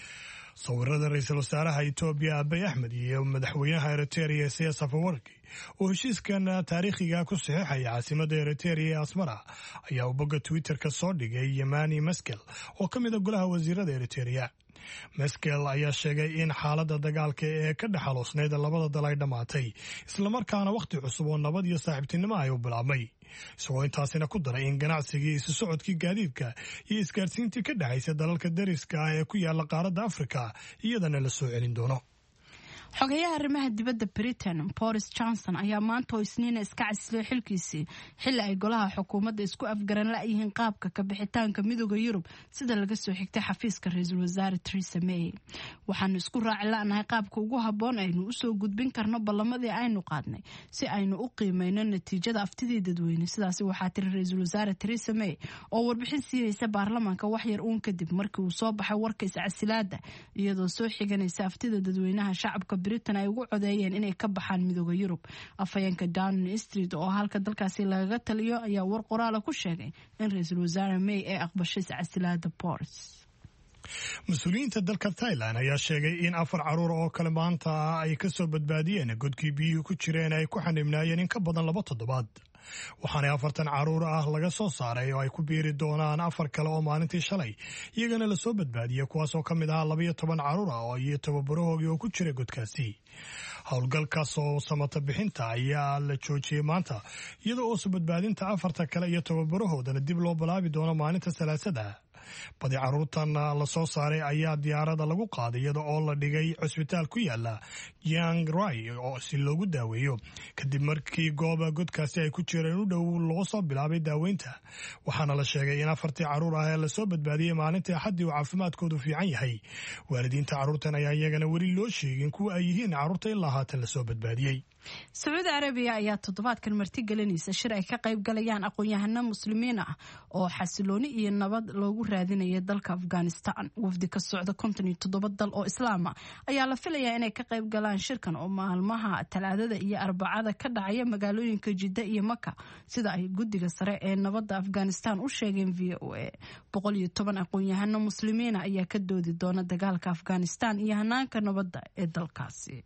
sawirada ra'iisul wasaaraha Itoobiya Abiy Ahmed iyo madaxweynaha Eritrea Isaias Afwerki oo heshiiskan taariikhiga ku saxiixay caasimadda Eritrea Asmara ayaa bogga Twitter-ka soo dhigay Yemani Meskel oo ka mid ah golaha wasiirada Eritrea. Meskel ayaa sheegay in xaaladda dagaalka ee ka dhaxaloosneyd labada dal ay dhamaatay isla markaana waqti cusub oo nabad iyo saaxiibtinimo ay u bilaabmay, isagoo intaasina ku daray in ganacsigii isu socodkii gaadiidka iyo isgaarsiintii ka dhaxaysa dalalka dariska ah ee ku yaala qaaradda Afrika iyadana la soo celin doono. xogayaha arrimaha dibadda Britain Boris Johnson ayaa maanta oo isniina iska casilay xilkiisii xilli ay golaha xukuumadda isku afgaran la'yihiin qaabka ka bixitaanka midowga Yurub sida laga soo xigtay xafiiska ra'iisul wasaare Theresa May. waxaanu isku raaci la'nahay qaabka ugu habboon aynu u soo gudbin karno ballamadii aynu qaadnay si aynu u qiimayno natiijada aftidii dadweyne. sidaasi waxaa tiri ra'iisul wasaare Theresa May oo warbixin siinaysa baarlamaanka wax yar uun kadib markii uu soo baxay warka iscasilaada iyadoo soo xiganaysa aftida dadweynaha shacabka Britain ay ugu codeeyeen inay ka baxaan midowga Yurub. afhayeenka Downing Street oo halka dalkaasi lagaga taliyo ayaa war qoraal ku sheegay in ra'iisul wasaare May ay aqbashay iscasilaada Boris. mas-uuliyiinta dalka Thailand ayaa sheegay in afar caruur oo kale maanta ay ka soo badbaadiyeen godkii biyuhu ku jireen ay ku xanibnaayeen in ka badan laba toddobaad. waxaana afartan caruur ah laga soo saaray oo ay ku biiri doonaan afar kale oo maalintii shalay iyagana la soo badbaadiyay kuwaas oo ka mid ahaa labayo toban caruur ah oo iyo tababarahoogii oo ku jira godkaasi. howlgalkaas oo samata bixinta ayaa la joojiyey maanta iyadoo oo soo badbaadinta afarta kale iyo tababarahoodana dib loo bilaabi doono maalinta salaasada. badi caruurtan la soo saaray ayaa diyaarada lagu qaaday iyada oo la dhigay cusbitaal ku yaala Chiang Rai oo si loogu daaweeyo kadib markii gooba godkaasi ay ku jireen u dhow loo soo bilaabay daaweynta. waxaana la sheegay in afartii caruur ah ee la soo badbaadiyey maalintii Axaddii uu caafimaadkoodu fiican yahay. waalidiinta caruurtan ayaa iyagana weli loo sheegin kuwa ay yihiin caruurta ilaa haatan la soo badbaadiyey. Sacuudi Arabiya ayaa toddobaadkan marti gelinaysa shir ay ka qayb galayaan aqoon-yahano muslimiin ah oo xasilooni iyo nabad loogu raadinaya dalka Afghanistan. wafdi ka socda konton iyo toddoba dal oo islaam ah ayaa la filayaa inay ka qayb galaan shirkan oo maalmaha Talaadada iyo Arbacada ka dhacaya magaalooyinka Jidda iyo Maka sida ay guddiga sare ee nabadda Afghanistan u sheegeen V O A. boqol iyo toban aqoon-yahano muslimiin ah ayaa ka doodi doona dagaalka Afghanistan iyo hanaanka nabadda ee dalkaasi.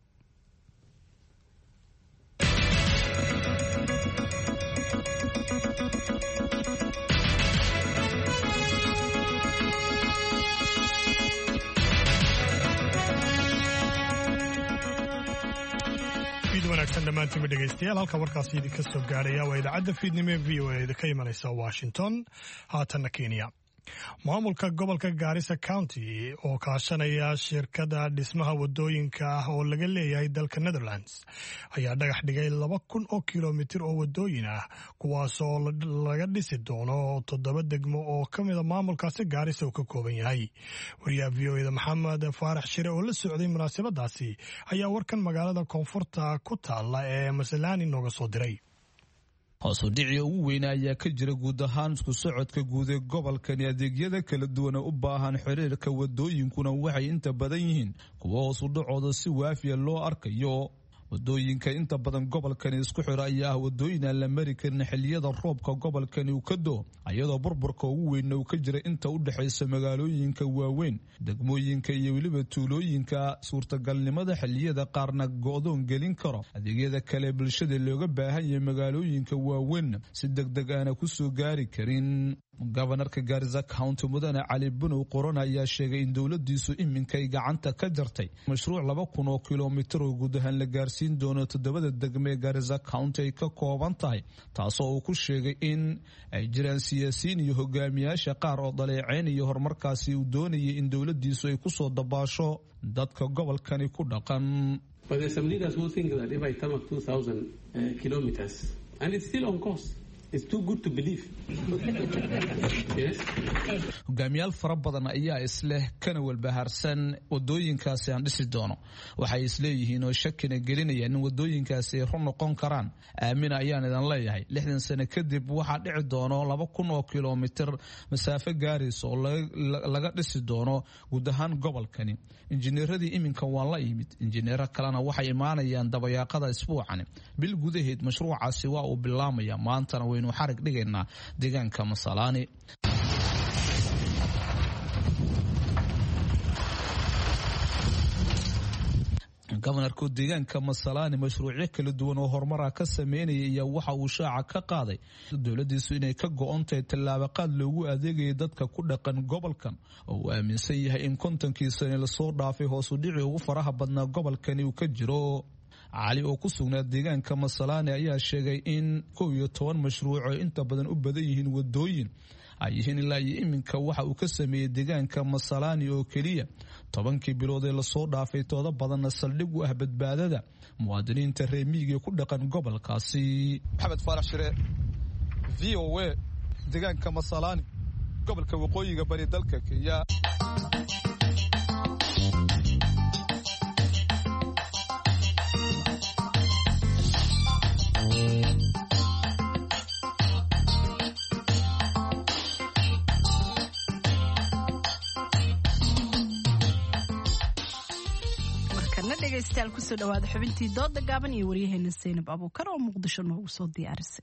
wanaagsan dhammaantiinba dhegaystayaal halka warkaasi idinka soo gaaraya waa idaacadda fiidnimo ee v o a da ka imanaysa Washington. haatanna Kenya. maamulka gobolka Garissa County oo kaashanaya shirkada dhismaha wadooyinka ah oo laga leeyahay dalka Netherlands ayaa dhagax dhigay laba kun oo kilomitir oo wadooyin ah kuwaas oo laga dhisi doono toddoba degmo oo ka mid ah maamulkaasi Garissa uu ka kooban yahay. wariyaha V O A da Maxamed Faarax Shire oo la socday munaasabadaasi ayaa warkan magaalada koonfurta ku taala ee Masalani nooga soo diray. hoos u dhici ugu weyn ayaa ka jira guud ahaan isku socodka guud ee gobolkani. adeegyada kala duwan u baahan xiriirka wadooyinkuna waxay inta badan yihiin kuwa hoos u dhacooda si waafiya loo arkayo. wadooyinka inta badan gobolkani isku xira ayaa ah wadooyin aan la mari karin xilliyada roobka gobolkani uu ka doo, iyadoo burburka ugu weyn uu ka jira inta u dhaxaysa magaalooyinka waaweyn, degmooyinka iyo weliba tuulooyinka. suurtagalnimada xilliyada qaarna go'doon gelin karo adeegyada kale bulshada looga baahan yahay magaalooyinka waaweyn si degdeg aana ku soo gaari karin. gobanarka Garissa County Mudane Cali Bunow Qoran ayaa sheegay in dowladiisu iminkay gacanta ka jartay mashruuc laba kun oo kilomitir oo guud ahaan la gaarsiin doono toddobada degme Garissa County ay ka kooban tahay, taasoo uu ku sheegay in ay jiraan siyaasiyiin iyo hogaamiyaasha qaar oo dhaleeceyn iyo horumarkaasi uu doonayay in dowladiisu ay ku soo dabaasho dadka gobolkani ku dhaqan. But there's some leaders who think that if I come up two thousand uh, kilometers and it's still on course. It's too good to believe. hogaamiyaal fara badan ayaa isleh kana walbahaarsan wadooyinkaasi aan dhisi doono waxay isleeyihiin oo shakina gelinayaan in wadooyinkaasi ay run noqon karaan aamin ayaan idan leeyahay lixdan sano kadib waxaa dhici doono laba kun oo kilomitir masaafo gaaraysa oo laga dhisi doono guud ahaan gobolkani injineeradii iminka waa la yimid injineero kalena waxay imaanayaan dabayaaqada isbuucani bil gudaheed mashruucaasi waa uu bilaamaya maantana waynu xarig dhigaynaa deegaanka Masalaani gobolka deegaanka Masalaani mashruucyo kala duwan oo horumar ka sameynaya iyo waxa uu shaaca ka qaaday dawladdiisu inay ka go'ontay tallaabo qaad loogu adeegayo dadka ku dhaqan gobolkan oo uu aaminsan yahay in kontonkii sano la soo dhaafay hoos u dhici ugu faraha badnaa gobolkani uu ka jiro cali oo ku sugnaa deegaanka Masalaani ayaa sheegay in kow iyo toban mashruuc oo inta badan u badan yihiin wadooyin ay yihiin ilaa iyo iminka waxa uu ka sameeyay deegaanka Masalaani oo kaliya tobankii bilood ee la soo dhaafay tooda badan saldhig u ah badbaadada muwaadiniinta reer miyiga ku dhaqan gobolkaasi Maxamed Faarax Shire V O A deegaanka Masalaani gobolka waqooyiga bari dalka Kenya dhegeystayaal ku soo dhawaada xubintii dooda gaaban iyo waryaheena Zainab Abuukar oo Muqdisho noogu soo diyaarisay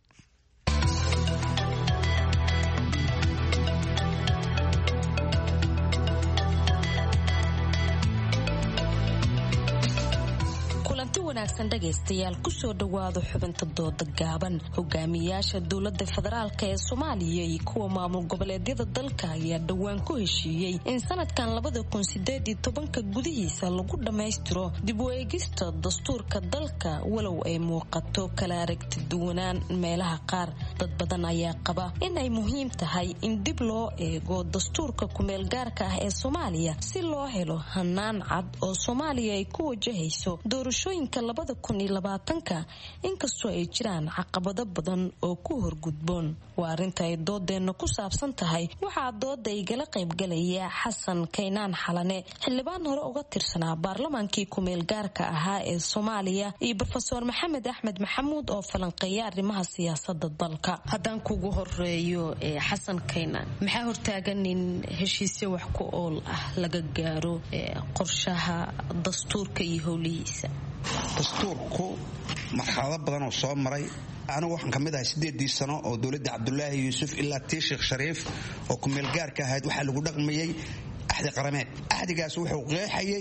wanaagsan dhageystayaal ku soo dhawaado xubinta dooda gaaban hogaamiyaasha dowladda federaalka ee Soomaaliya iyo kuwa maamul goboleedyada dalka ayaa dhawaan ku heshiiyay in sanadkan labada kun sideed iyo toban gudihiisa lagu dhameystiro dib u eegista dastuurka dalka walow ay muuqato kala aragti duwanaan meelaha qaar dad badan ayaa qaba in ay muhiim tahay in dib loo eego dastuurka ku meel gaarka ah ee Soomaaliya si loo helo hanaan cad oo Soomaaliya ay ku wajahayso doorashooyinka labada kun iyo labaatanka inkastoo ay jiraan caqabado badan oo ku horgudboon waa arinta ay doodeena ku saabsan tahay waxaa dooda igala qaybgalaya Xasan Kaynaan Xalane xildhibaan hore uga tirsanaa baarlamaankii ku meel gaarka ahaa ee Soomaaliya iyo Professor Maxamed Axmed Maxamuud oo falanqeeya arrimaha siyaasadda dalka haddaan kugu horeeyo Xasan Kaynaan maxaa hortaagan in heshiisyo wax ku ool ah laga gaaro qorshaha dastuurka iyo howlihiisa dastuurku marxalado badan oo soo maray anigu waxaan ka mid ahay sideedii sano oo dowladda Cabdullaahi Yuusuf ilaa tii Sheekh Shariif oo ku meel gaarka ahayd waxa lagu dhaqmayay axdi qarameed axdigaas wuxuu qeexayay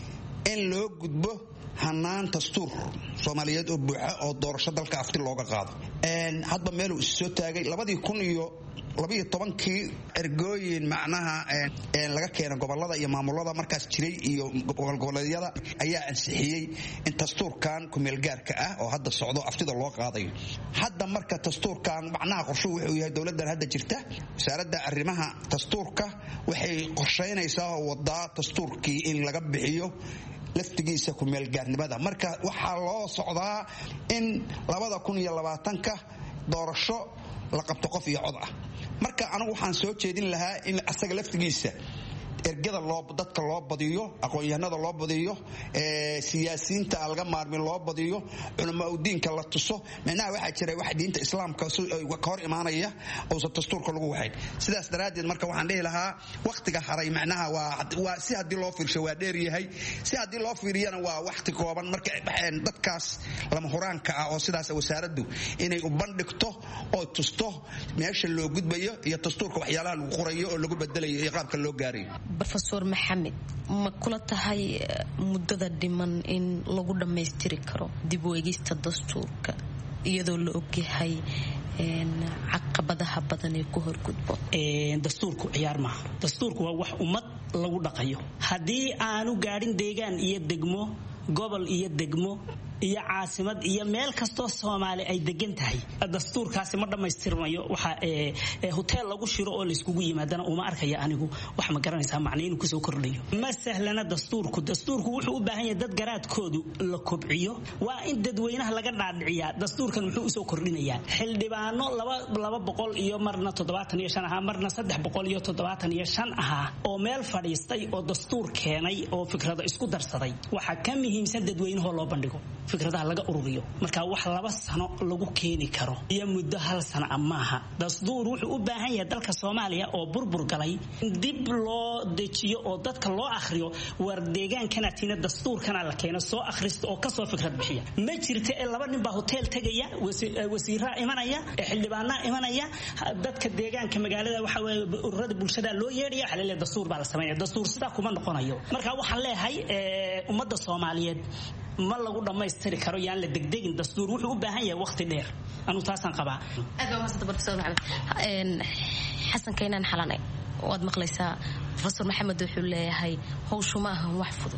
in loo gudbo hanaan dastuur Soomaaliyeed oo buuxa oo doorasho dalka afti looga qaado een hadba meel uu soo taagay labadii kun iyo laba iyo tobankii ergooyin macnaha een laga keenay gobolada iyo maamulada markaas jiray iyo goboleedyada ayaa ansixiyay in dastuurkan ku meel gaarka ah oo hadda socdo aftida loo qaadayo hadda marka dastuurkan macnaha qorsho wuxuu yahay dowladdan hadda jirta wasaaradda arrimaha dastuurka waxay qorsheynaysaa wada dastuurkii in laga bixiyo laftigiisa ku meel gaarnimada marka waxa loo socdaa in labada kun iyo labaatanka doorasho la qabto qof iyo cod ah marka anigu waxaan soo jeedin lahaa in asaga laftigiisa ergada loo dadka loo badiyo aqoon-yahanada loo badiyo ee siyaasiyiinta laga maarmin loo badiyo culamo u diinka la tuso macnaha waxa jira wax diinta islaamka ka hor imaanaya oo dastuurka lagu waxay sidaas daraadeed marka waxaan dhihi lahaa waqtiga haray macnaha waa waa si hadii loo fiirsho waa dheer yahay si hadii loo fiiriyana waa waqti kooban marka dadkaas lama huraanka ah oo sidaas wasaaraddu inay u bandhigto oo tusto meesha loo gudbayo iyo dastuurka waxyaalaha lagu qorayo oo lagu bedelayo iyo qaabka loo gaarayo Professor Maxamed ma kula tahay muddada dhiman in lagu dhameystiri karo dib u eegista dastuurka iyadoo la ogyahay een caqabadaha badan ee ku horgudbo ee dastuurku ciyaar ma dastuurku waa wax ummad lagu dhaqayo hadii aanu gaarin deegaan iyo degmo gobol iyo degmo iyo caasimad iyo meel kastoo Soomaali ay degan tahay dastuurkaasi ma dhamaystirmayo waxa ee hotel lagu shiro oo la iskugu yimaadana uma arkaya anigu wax ma garanaysaa macnaheedu ku soo kordhayo ma sahlana dastuurku dastuurku wuxuu u baahan yahay dad garaadkoodu la kobciyo waa in dadweynaha laga dhaadhiciyaa dastuurkan wuxuu u soo kordhinayaa xildhibaano laba boqol iyo marna toddobaatan iyo shan aha marna saddex boqol iyo toddobaatan iyo shan aha oo meel fadhiistay oo dastuur keenay oo fikrado isku darsaday waxa ka muhiimsan dadweynaha loo bandhigo fikradaha laga ururiyo marka wax laba sano lagu keeni karo iyo muddo hal sano amaaha dastuur wuxuu u baahan yahay dalka Soomaaliya oo burbur galay dib loo dejiyo oo dadka loo akhriyo war deegaankana tina dastuurkana la keeno soo akhristo oo ka soo fikrad bixiya ma jirto ee laba nin baa hotel tagaya wasiirra imanaya xildhibaanna imanaya dadka deegaanka magaalada waxa weeye ururada bulshada loo yeeriyo xalile dastuur baa la sameeyaa dastuur sida kuma noqonayo marka waxaan leeyahay ummadda Soomaaliyeed ma lagu dhamaystiri karo yaan la degdegin dastuur wuxuu u baahan yahay waqti dheer anu taasan qabaa aad baa maasanta professor maxamed een xasan keenan xalanay waad maqlaysaa professor maxamed wuxuu leeyahay hawshu ma ahan wax fudud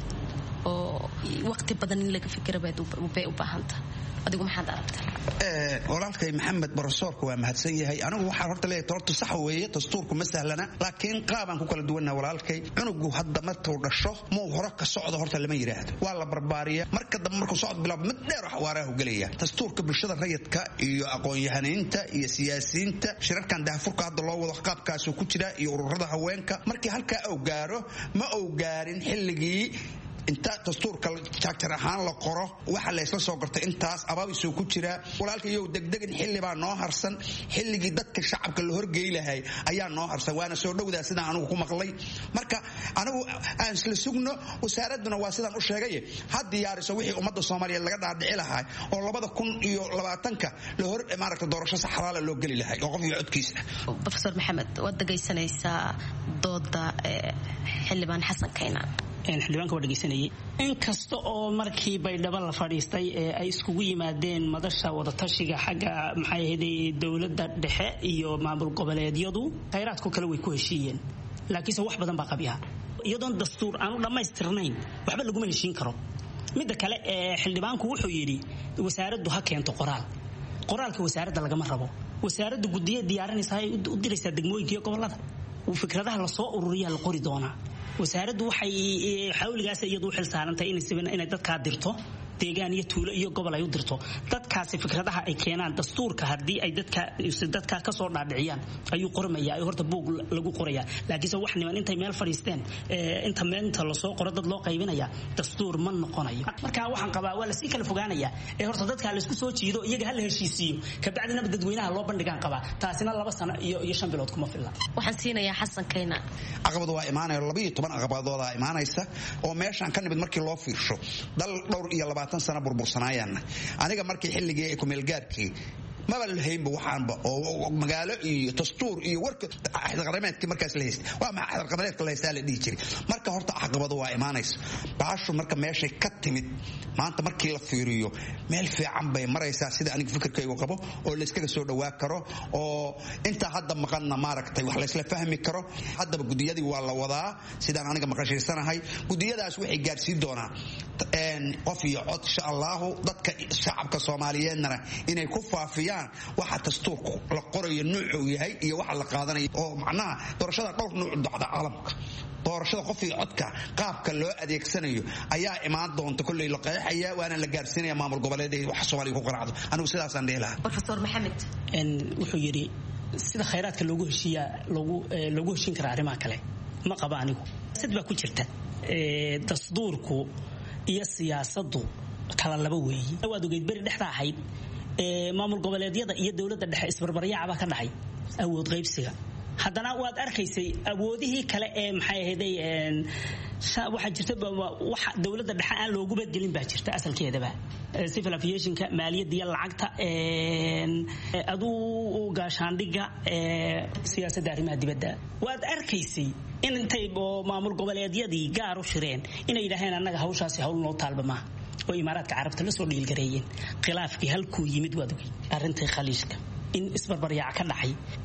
oo waqti badan in laga fikiro bay u baahan tahay adigu maxaad aragtaa ee walaalkay maxamed professorku waa mahadsan yahay anigu waxa horta leeyahay torto sax weeye dastuurku ma sahlana laakiin qaaban ku kala duwanaa walaalkay cunugu hadda markuu dhasho ma hore ka socdo horta lama yiraahdo waa la barbaariya marka dambe markuu socod bilaabo mid dheer wax waaraha galaya dastuurka bulshada rayidka iyo aqoon-yahaniinta iyo siyaasiyiinta shirarkan daahfurka hadda loo wado qaabkaas ku jira iyo ururada haweenka markii halka uu gaaro ma uu gaarin xilligii inta dastuurka jaajir ahaan la qoro waxa la isla soo gartay intaas abaabisoo ku jira walaalka iyo degdegin xilli baa noo harsan xilligii dadka shacabka la horgeey lahay ayaa noo harsan waana soo dhowdaa sida anigu ku maqlay marka anigu aan isla sugno wasaaraduna waa sidaan u sheegay had diyaariso wixii ummadda Soomaaliyeed laga dhaadhici lahaa oo labada kun iyo labaatanka la hor maaragtay doorasho sax xalaal loo gali lahay oo qof iyo codkiisa professor maxamed wad dhageysanaysaa dooda xildhibaan xasan keenan in xildhibaanka waa dhageysanayay in kasta oo markii baydhabo la fadhiistay ee ay iskugu yimaadeen madasha wada tashiga xagga maxay ahayd dawladda dhexe iyo maamul goboleedyadu khayraadku kale way ku heshiiyeen laakiin wax badan baa qabiya iyadoon dastuur aan u dhamaystirnayn waxba lagu heshiin karo midda kale ee xildhibaanku wuxuu yiri wasaaraddu ha keento qoraal qoraalka wasaaradda laga rabo wasaaraddu gudiye diyaarinaysa ay u diraysaa degmooyinka iyo gobolada fikradaha la soo ururiyaa la qori doonaa wasaaraddu waxay xawligaas iyadu xil saarantay inay dadka dirto deegaan iyo tuulo iyo gobol ay u dirto dadkaasi fikradaha ay keenaan dastuurka hadii ay dadka dadka ka soo dhaadhiciyaan ayuu qormayaa ay horta buug lagu qorayaa laakiin wax niman intay meel fadhiisteen inta meenta la soo qoro dad loo qaybinaya dastuur ma noqonayo marka waxaan qabaa waa la si kala fogaanaya ee horta dadka la isku soo jiido iyaga hal heshiisiyo ka bacdina dadweynaha loo bandhigaan qabaa taasina laba sano iyo iyo shan bilood kuma filla waxaan siinayaa xasan keenan aqabad waa imaanay laba iyo toban aqabadooda imaanaysa oo meeshan ka nimid markii loo fiirsho dal dhowr iyo labaatan sano burbursanayaan aniga markii xilligii ku meel gaarkii ma bal hayba waxaanba oo magaalo iyo dastuur iyo warka ahad qarameedkii markaas la haystay waa ma ahad qarameedka la haystay la dhigi jiray marka horta aqabado waa imaanaysa baashu marka meeshay ka timid maanta markii la fiiriyo meel fiican bay maraysaa sida aniga fikirkaygu qabo oo la iskaga soo dhawaa karo oo inta hadda maqanna maaragtay wax la isla fahmi karo hadaba gudiyadii waa la wadaa sidaan aniga maqashaysanahay gudiyadaas waxay gaarsiin doonaa een qof iyo cod insha Allah dadka shacabka Soomaaliyeedna inay ku faafiyaan waxa dastuurku la qorayo nuucu yahay iyo waxa la qaadanayo oo macnaha doorashada dhowr nuuc dhacda caalamka doorashada qof iyo codka qaabka loo adeegsanayo ayaa imaan doonta kulay la qeexaya waana la gaarsiinaya maamul goboleedyada wax Soomaaliya ku qaraacdo anigu sidaas aan dheelaha professor maxamed en wuxuu yiri sida khayraadka loogu heshiiya loogu loogu heshiin kara arrimaha kale ma qaba anigu sid ba ku jirta ee dastuurku iyo siyaasaddu kala laba weeyi waad ogeyd bari dhexda ahayd ee maamul goboleedyada iyo dawladda dhexe isbarbaryaacaba ka dhacay awood qaybsiga haddana waad arkaysay awoodihii kale ee maxay ahaydey een waxa jirta waxa dawladda dhexe aan loogu badgelin baa jirta asalkeedaba civil aviationka maaliyadda iyo lacagta een aduu gaashaandhiga ee siyaasadda arrimaha dibadda waad arkaysay in intay maamul goboleedyadii gaar u shireen inay yiraahdeen annaga hawshaasi hawl noo taalbama oo imaaraadka carabta la soo dhiilgareeyeen khilaafkii halkuu yimid waad ogay arrintii khaliijka in isbarbaryaac ka dhacay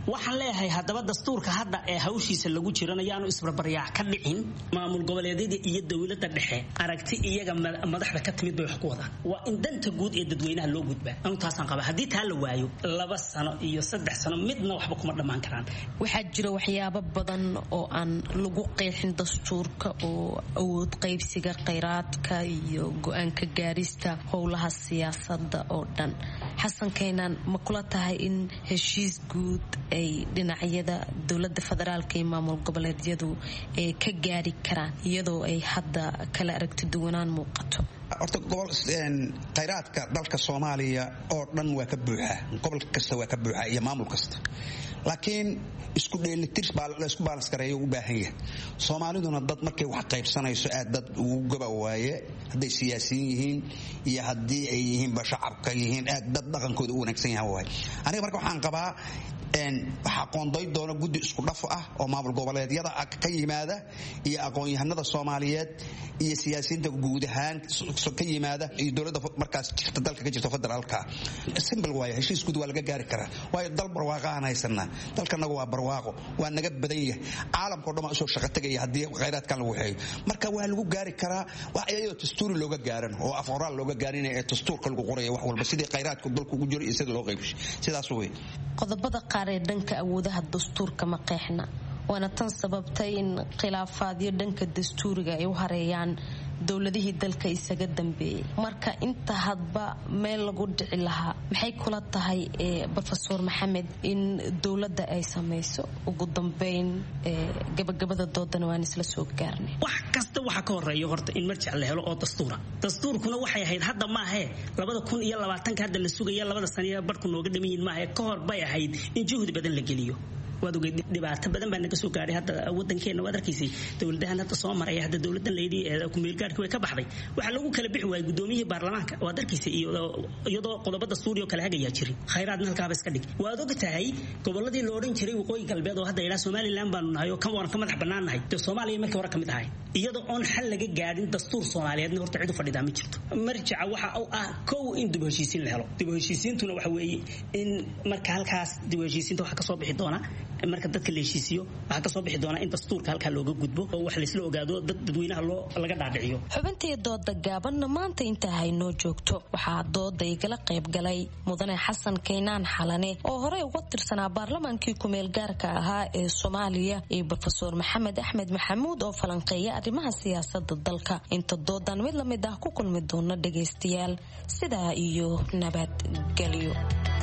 waxaan leeyahay haddaba dastuurka hadda ee hawshiisa lagu jirana yaanu isbarbaryaac ka dhicin maamul goboleedyada iyo dowladda dhexe aragti iyaga madaxda ka timid bay wax ku wadaan waa in danta guud ee dadweynaha loo gudbaa anu taasaan qaba haddii taa la waayo laba sano iyo saddex sano midna waxba kuma dhammaan karaan waxaa jira waxyaabo badan oo aan lagu qeexin dastuurka oo awood qaybsiga kheyraadka iyo go-aanka gaarista howlaha siyaasadda oo dhan xasan keenan ma kula tahay in heshiis guud ay dhinacyada dowladda federaalka iyo maamul goboleedyadu ay ka gaari karaan iyadoo ay hadda kala aragti duwanaan muuqato horta gobol kheyraadka dalka Soomaaliya oo dhan waa ka buuxa gobol kasta waa ka buuxa iyo maamul kasta laakiin isku dheelitir baa la isku balance gareeyo u baahan yahay Soomaaliduna dad markay wax qaybsanayso aad dad ugu gaba waaye haday siyaasiyiin yihiin iyo hadii ay yihiin ba shacabka yihiin aad dad dhaqankooda u wanaagsan yahay waay aniga marka waxaan qabaa een waxa qoonday doona guddi isku dhaf ah oo maamul goboleedyada ka yimaada iyo aqoon-yahanada Soomaaliyeed iyo siyaasiyiinta guud ahaan ka yimaada iyo dowladda markaas jirta dalka ka jirta federaalka simple way heshiis guud waa laga gaari karaa way dal barwaaqo aan haysanaa dalkanagu waa barwaaqo waa naga badan yahay caalamka oo dhan soo shaqo tagay hadii kheyraadkan lagu xeeyo marka waa lagu gaari karaa wax ayado dastuur looga gaaran oo afqoraal looga gaarin ee dastuurka lagu qorayo wax walba sidii kheyraadku dalku ugu jiro iyo sida loo qaybsho sidaas way qodobada qaar ee dhanka awoodaha dastuurka ma qeexna waana tan sababtay in khilaafaadyo dhanka dastuuriga ay u hareeyaan dowladihii dalka isaga dambeeyay marka inta hadba meel lagu dhici lahaa maxay kula tahay professor Maxamed in dowladda ay sameeyso ugu dambeyn gabagabada doodana waan isla soo gaarnay wax kasta waxa ka horeeyo horta in marjac la helo oo dastuura dastuurkuna waxay ahayd hadda ma ahe labada kun iyo labaatan ka hadda la sugaya labada sano barku nooga dhameeyeen ma ahe ka hor bay ahayd in juhdi badan la geliyo waad ogeyd dhibaato badan baa naga soo gaaray hadda wadankeena waad arkaysay dowladahan hadda soo maray hadda dowladan leeydi ee ku meel gaarkii way ka baxday waxa lagu kala bixi waayay gudoomiyihii baarlamaanka waad arkaysay iyadoo qodobada suuriyo kala hagaya jiray kheyraadna halka ba iska dhig waad ogtahay goboladii loo oran jiray waqooyi galbeed oo hadda ilaa Soomaaliland baanu nahay oo kan waan ka madax banaanahay de Soomaaliya markii hore kamid ahay iyadoo on xal laga gaarin dastuur Soomaaliyeedna horta cid u fadhidaa ma jirto marjaca waxa uu ah kow in dib u heshiisiin la helo dib u heshiisiintuna waxa weeye in marka halkaas dib u heshiisiinta waxa ka soo bixi doona marka dadka la heshiisiyo waxa ka soo bixi doona in dastuurka halka looga gudbo oo wax la isla ogaado dad dadweynaha loo laga dhaadhiciyo xubintii dooda gaaban maanta inta ay noo joogto waxa dooda igala qayb galay mudane Xasan Keenan Xalane oo hore uga tirsanaa baarlamaankii ku meel gaarka ahaa ee Soomaaliya iyo professor Maxamed Axmed Maxamuud oo falanqeeya arrimaha siyaasadda dalka inta doodan mid la mid ah ku kulmi doona dhageystayaal sidaa iyo nabad galyo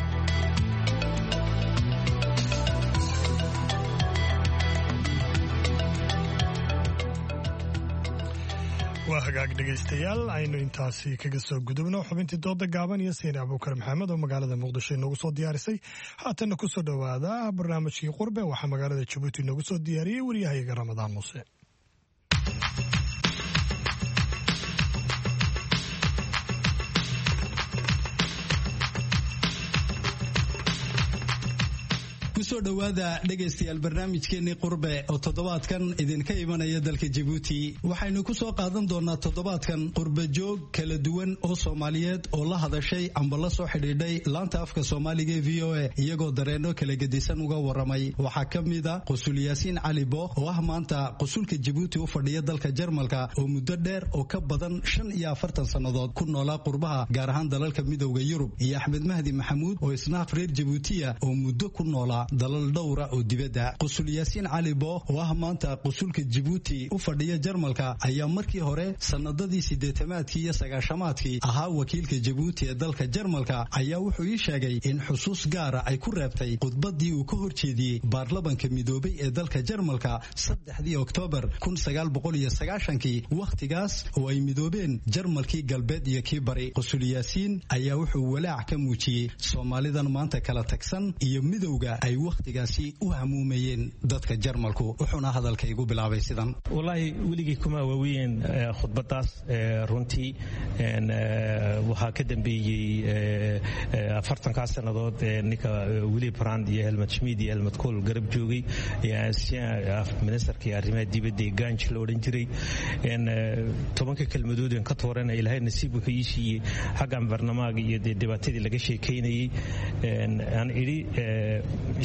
waa hagaag dhegaystayaal aynu intaasi kaga soo gudubno xubintii dooda gaaban iyo sayni abuukar maxamed oo magaalada muqdisho inoogu soo diyaarisay haatanna ku soo dhowaada barnaamijkii qurbe waxaa magaalada jabuuti inoogu soo diyaariyey waryahayaga ramadaan muuse kusoo dhowaada dhegaystayaal barnaamijkeenii qurbe oo toddobaadkan idinka imanaya dalka Djibouti waxaynu ku soo qaadan doonaa toddobaadkan qurbe joog kala duwan oo Soomaaliyeed oo la hadashay amba la soo xidhiidhay laanta afka Soomaaliga ee V O A iyagoo dareeno kala gedisan uga waramay waxaa ka mid ah Qusul Yaasiin Cali Booq oo ah maanta qusulka Djibouti u fadhiya dalka Jarmalka oo muddo dheer oo ka badan shan iyo afartan sanadood ku noolaa qurbaha gaar ahaan dalalka midowga Yurub iyo Axmed Mahdi Maxamuud oo isna reer Djibouti ah oo muddo ku noolaa dalal dhowra oo dibadda Qusul Yaasiin Cali Booq oo ah maanta qusulka Djibouti u fadhiya Jarmalka ayaa markii hore sanadadii sideetamaadkii iyo sagaashamaadkii ahaa wakiilka Djibouti ee dalka Jarmalka ayaa wuxuu ii sheegay in xusuus gaara ay ku reebtay khudbadii uu ka horjeediyey baarlamaanka midoobay ee dalka Jarmalka saddexdii Oktoobar kun sagaal boqol iyo sagaashankii waqtigaas oo ay midoobeen Jarmalkii galbeed iyo kii bari Qusul Yaasiin ayaa wuxuu walaac ka muujiyey Soomaalidan maanta kala tagsan iyo midowga ay waqtigaasi u hamuumayeen dadka Jarmalku wuxuuna hadalkaygu bilaabay sidan wallahi weligii kuma waawiyeen khudbadaas runtii waxaa ka dambeeyey afartankaa sannadood ninka Willy Brandt iyo Helmut Schmidt iyo Helmut Kohl garab joogay ministerkii arrimaha dibadda ee Ganj la odhan jiray tobanka kelmadood ka tooran ilaahay nasiib wuxuu ii siiyey xaggan barnaamijka iyo dhibaatadii laga sheekeynayay aan idhi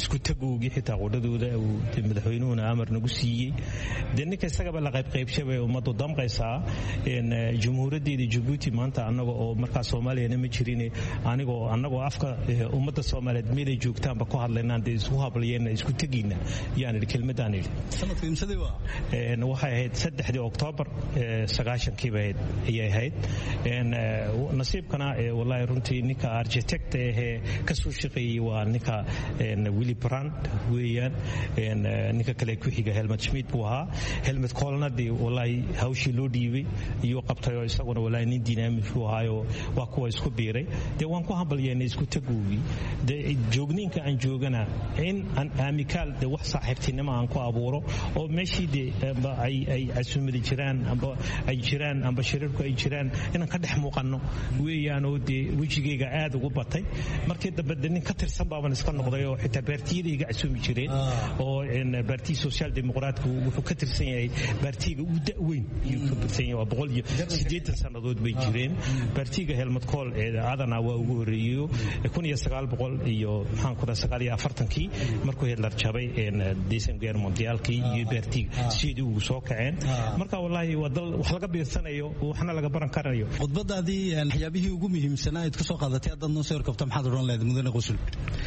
isku tagowgii xitaa qudhadooda uu madaxweynuhuna amar nagu siiyey dee ninka isagaba la qaybqaybshabay ummaddu damqaysaa jumhuuriyaddeeda Djibouti maanta annaga oo markaa soomaaliyana ma jirin anigoo annagoo afka ummadda soomaaliyeed meelay joogtaanba ku hadlaynaan dee isku hablayeen isku tegayna yaan idhi kelmadaan idhi sanadkii imsadii waa waxay ahayd saddexdii oktoobar sagaashankiiba ahayd ayay ahayd nasiibkana wallaahi runtii ninka architect ahee ka soo shaqeeyey waa ninka Willy Brandt weeyaan ninka kale ku xiga Helmut Schmidt buu ahaa Helmut Kohlna dee wallaahi hawshii loo dhiibay iyo qabtay oo isaguna wallaahi nin dynamic uu ahaayo waa kuwa isku biiray dee waan ku hambalyeynay isku tagowgii dee joogniinka aan joogana in aan aamikaal dee wax saaxiibtinimo aan ku abuuro oo meeshii dee ay ay asumadi jiraan amba ay jiraan amba shirarku ay jiraan inaan ka dhex muuqanno weeyaan oo dee wejigayga aad ugu batay markii dambe nin ka tirsan baaban iska noqday oo xitaa baartiyadayga asumi jireen oo baartii social democraatku wuxuu ka tirsan yahay baartiga u da'weyn iyo ka tirsan yahay boqol iyo siddeetan sanadood bay jireen baartiga Helmut Kohl ee adana waa ugu horeeyo kun iyo sagaal boqol iyo maxaan ku sagaal iyo afartankii markuu Hitler jabay Deuxième Guerre mondiale-kii iyo baartiga sidii uu soo kaceen marka wallahi waa dal wax laga biirsanayo waxna laga baran karayo khudbadaadii waxyaabihii ugu muhiimsanaa aad ku soo qaadatay hadda noo soo kabta maxaad oran lahayd mudane Qusul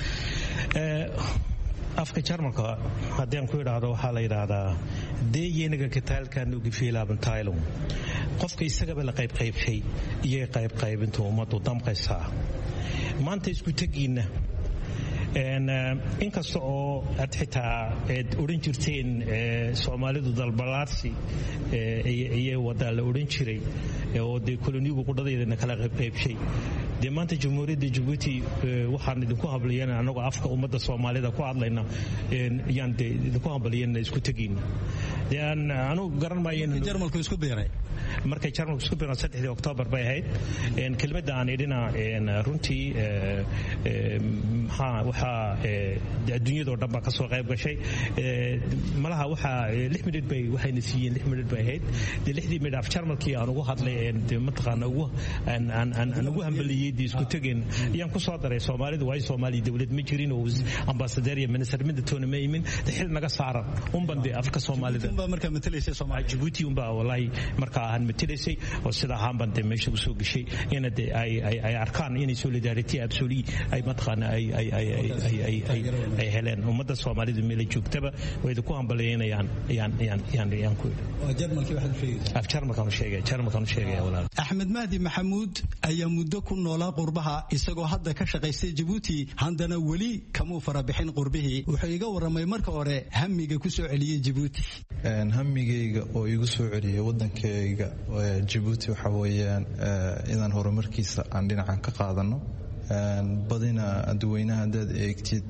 afka Jarmalka haddii aan ku idhaahdo waxaa la yidhaahdaa deeyeeniga kitaalkan ugu fiilaaban taaylo qofka isagaba la qaybqaybshay iyo qaybqaybinta ummaddu damqaysaa maanta isku tegiina inkasta oo aad xitaa aad odhan jirteen Soomaalidu dalbalaarsi iyo wadaa la odhan jiray oo dee koloniyigu qudhadeedana kala qaybqaybshay dee maanta jamhuuriyadda Djibouti waxaan idinku hablayeen annagoo afka ummadda Soomaalida ku hadlayna yaan dee idinku hablayeen isku tegayna dee aan anugu garan maayeen Jarmalku isku biiray markay Jarmalku isku biiray saddexdii Oktoobar bay ahayd kelmadda aan idhina runtii maxaa waxaa adduunyada oo dhan baa ka soo qayb gashay malaha waxaa lix minid bay waxayna siiyeen lix minid bay ahayd dee lixdii minid af Jarmalkii aan ugu hadlay mataqaana ugu aan ugu hambaliyey dee isku tegeen ayaan ku soo daray Soomaalidu waa Soomaali dawlad ma jirin oo ambassador iyo minister mid toona ma imin xil naga saaran un bande afka Soomaalida umba marka matalaysay Soomaaliya Djibouti umba wallahi marka aan matalaysay oo sida ahaan bande meesha u soo gashay in ay ay ay arkaan in solidarity absolute ay mataqaana ay ay ay ay ay ay heleen ummadda Soomaalidu meel joogtaba way ku hambalyeynayaan yaan yaan yaan yaan ku Jarmalkii waxa uu sheegay af Jarmalkan sheegay Jarmalkan sheegay walaal Axmed Mahdi Maxamuud ayaa muddo ku noolaa qurbaha isagoo hadda ka shaqaystay Djibouti haddana weli kamuu farabixin qurbihii wuxuu iga waramay marka hore hamiga ku soo celiyay Djibouti een hamigayga oo igu soo celiyay wadankayga Djibouti waxa weeyaan inaan horumarkiisa aan dhinacan ka qaadano badina dadweynaha dad eegtid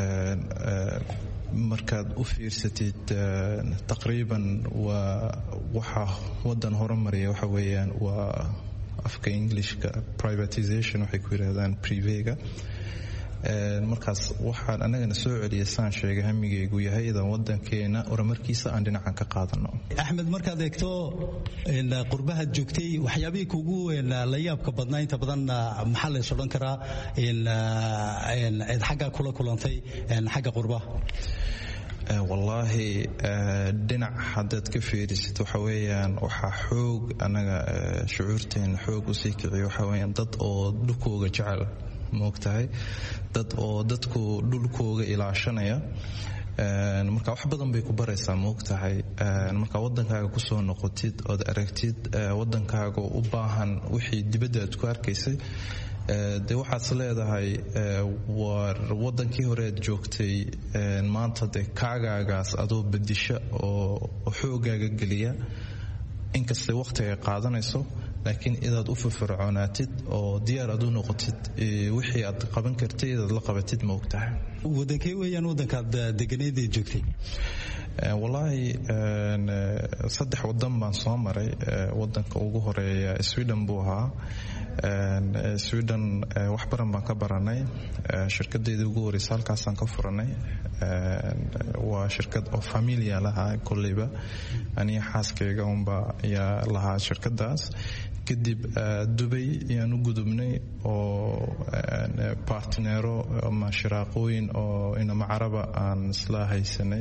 markaad u fiirsatid taqriiban waa waxa wadan horumaraya waxa weeyaan waa afka Englishka privatization waxay ku yiraahdaan privega markaas waxaan anagana soo celiyay saan sheegay hamigaygu yahay idan wadankeena horumarkiisa aan dhinacan ka qaadano Axmed markaad eegto in qurbaha joogtay waxyaabihii kugu la yaabka badnaa inta badan maxaa la soo dhan karaa in in xagga kula kulantay xagga qurbaha wallaahi dhinac haddaad ka fiirisid waxa weeyaan waxaa xoog anaga shucuurteena xoog u sii kiciyo waxa weeyaan dad oo dhulkooga jecel moogtahay dad oo dadku dhulkooga ilaashanaya marka wax badan bay ku baraysaa moogtahay marka wadankaaga ku soo noqotid ood aragtid wadankaaga u baahan wixii dibadda aad ku arkaysay de waxaad leedahay war wadankii hore aad joogtay maanta de kaagaagaas adoo bedisha oo xoogaaga geliya inkastay waqtiga qaadanayso laakiin inaad u firfircoonaatid oo diyaar aad u noqotid wixii aad qaban kartay inaad la qabatid ma ogtahay wadankee weeyaan wadankaad deganeed ee joogtay wallaahi saddex wadan baan soo maray wadanka ugu horeeya Sweden buu ahaa Sweden wax baran baan ka baranay shirkadeedii ugu horreysay halkaasaan ka furanay waa shirkad oo familia lahaa kolleyba aniga xaaskayga unba ayaa lahaa shirkadaas kadib dubay ayaan u gudubnay oo partnero ama shiraaqooyin oo inama caraba aan isla haysanay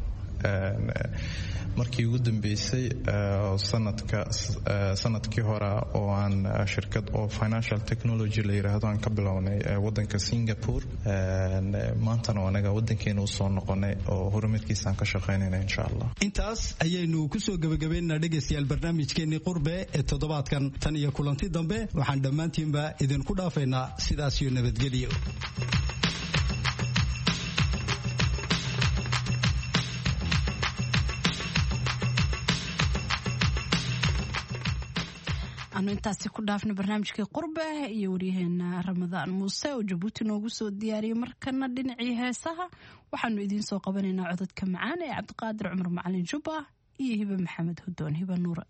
markii ugu dambeysay sanadka sanadkii hore oo aan shirkad oo financial technology la yiraahdo aan ka bilownay wadanka Singapore maantana anaga wadankeena u soo noqonay oo horumarkiisa aan ka shaqeynayna insha Allah. intaas ayaynu ku soo gabagabeynaa dhageystayaal barnaamijkeennii qurbe ee toddobaadkan tan iyo kulanti dambe waxaan dhammaantiinba idinku dhaafaynaa sidaas iyo nabadgelyo. anu intaasi ku dhaafna barnaamijkii qurbe iyo waryaheena ramadaan muuse oo jabuuti noogu soo diyaariyey markana dhinacii heesaha waxaanu idiin soo qabanaynaa codadka macaan ee cabdiqaadir cumar macalin jubba iyo hibe maxamed hudoon hibe nuure.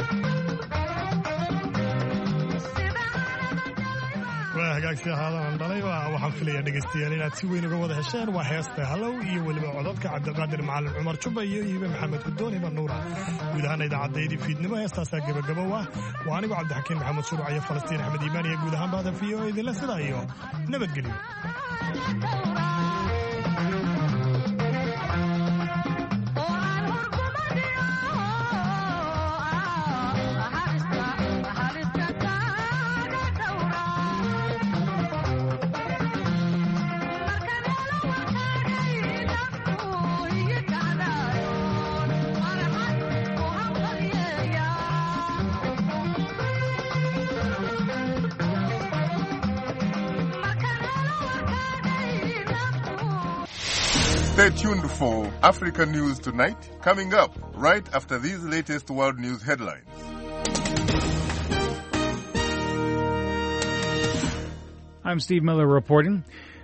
hagaagsi ahaadan dhalay kolayba waxaan filayaa dhegaystayaal inaad si weyn uga wada hesheen waa heesta halow iyo weliba codadka cabdiqaadir macalin cumar juba iyo iibe maxamed gudoon iba nuura guud ahaan idaacaddaydii fiidnimo heestaasaa gebagabow ah waa anigu cabdixakiin maxamed shuruuc iyo falastiin axmed iimaan iyo guud ahaan bahda v o idinle sidaa iyo nabadgelyo Stay tuned for Africa News Tonight, coming up right after these latest world news headlines. I'm Steve Miller reporting.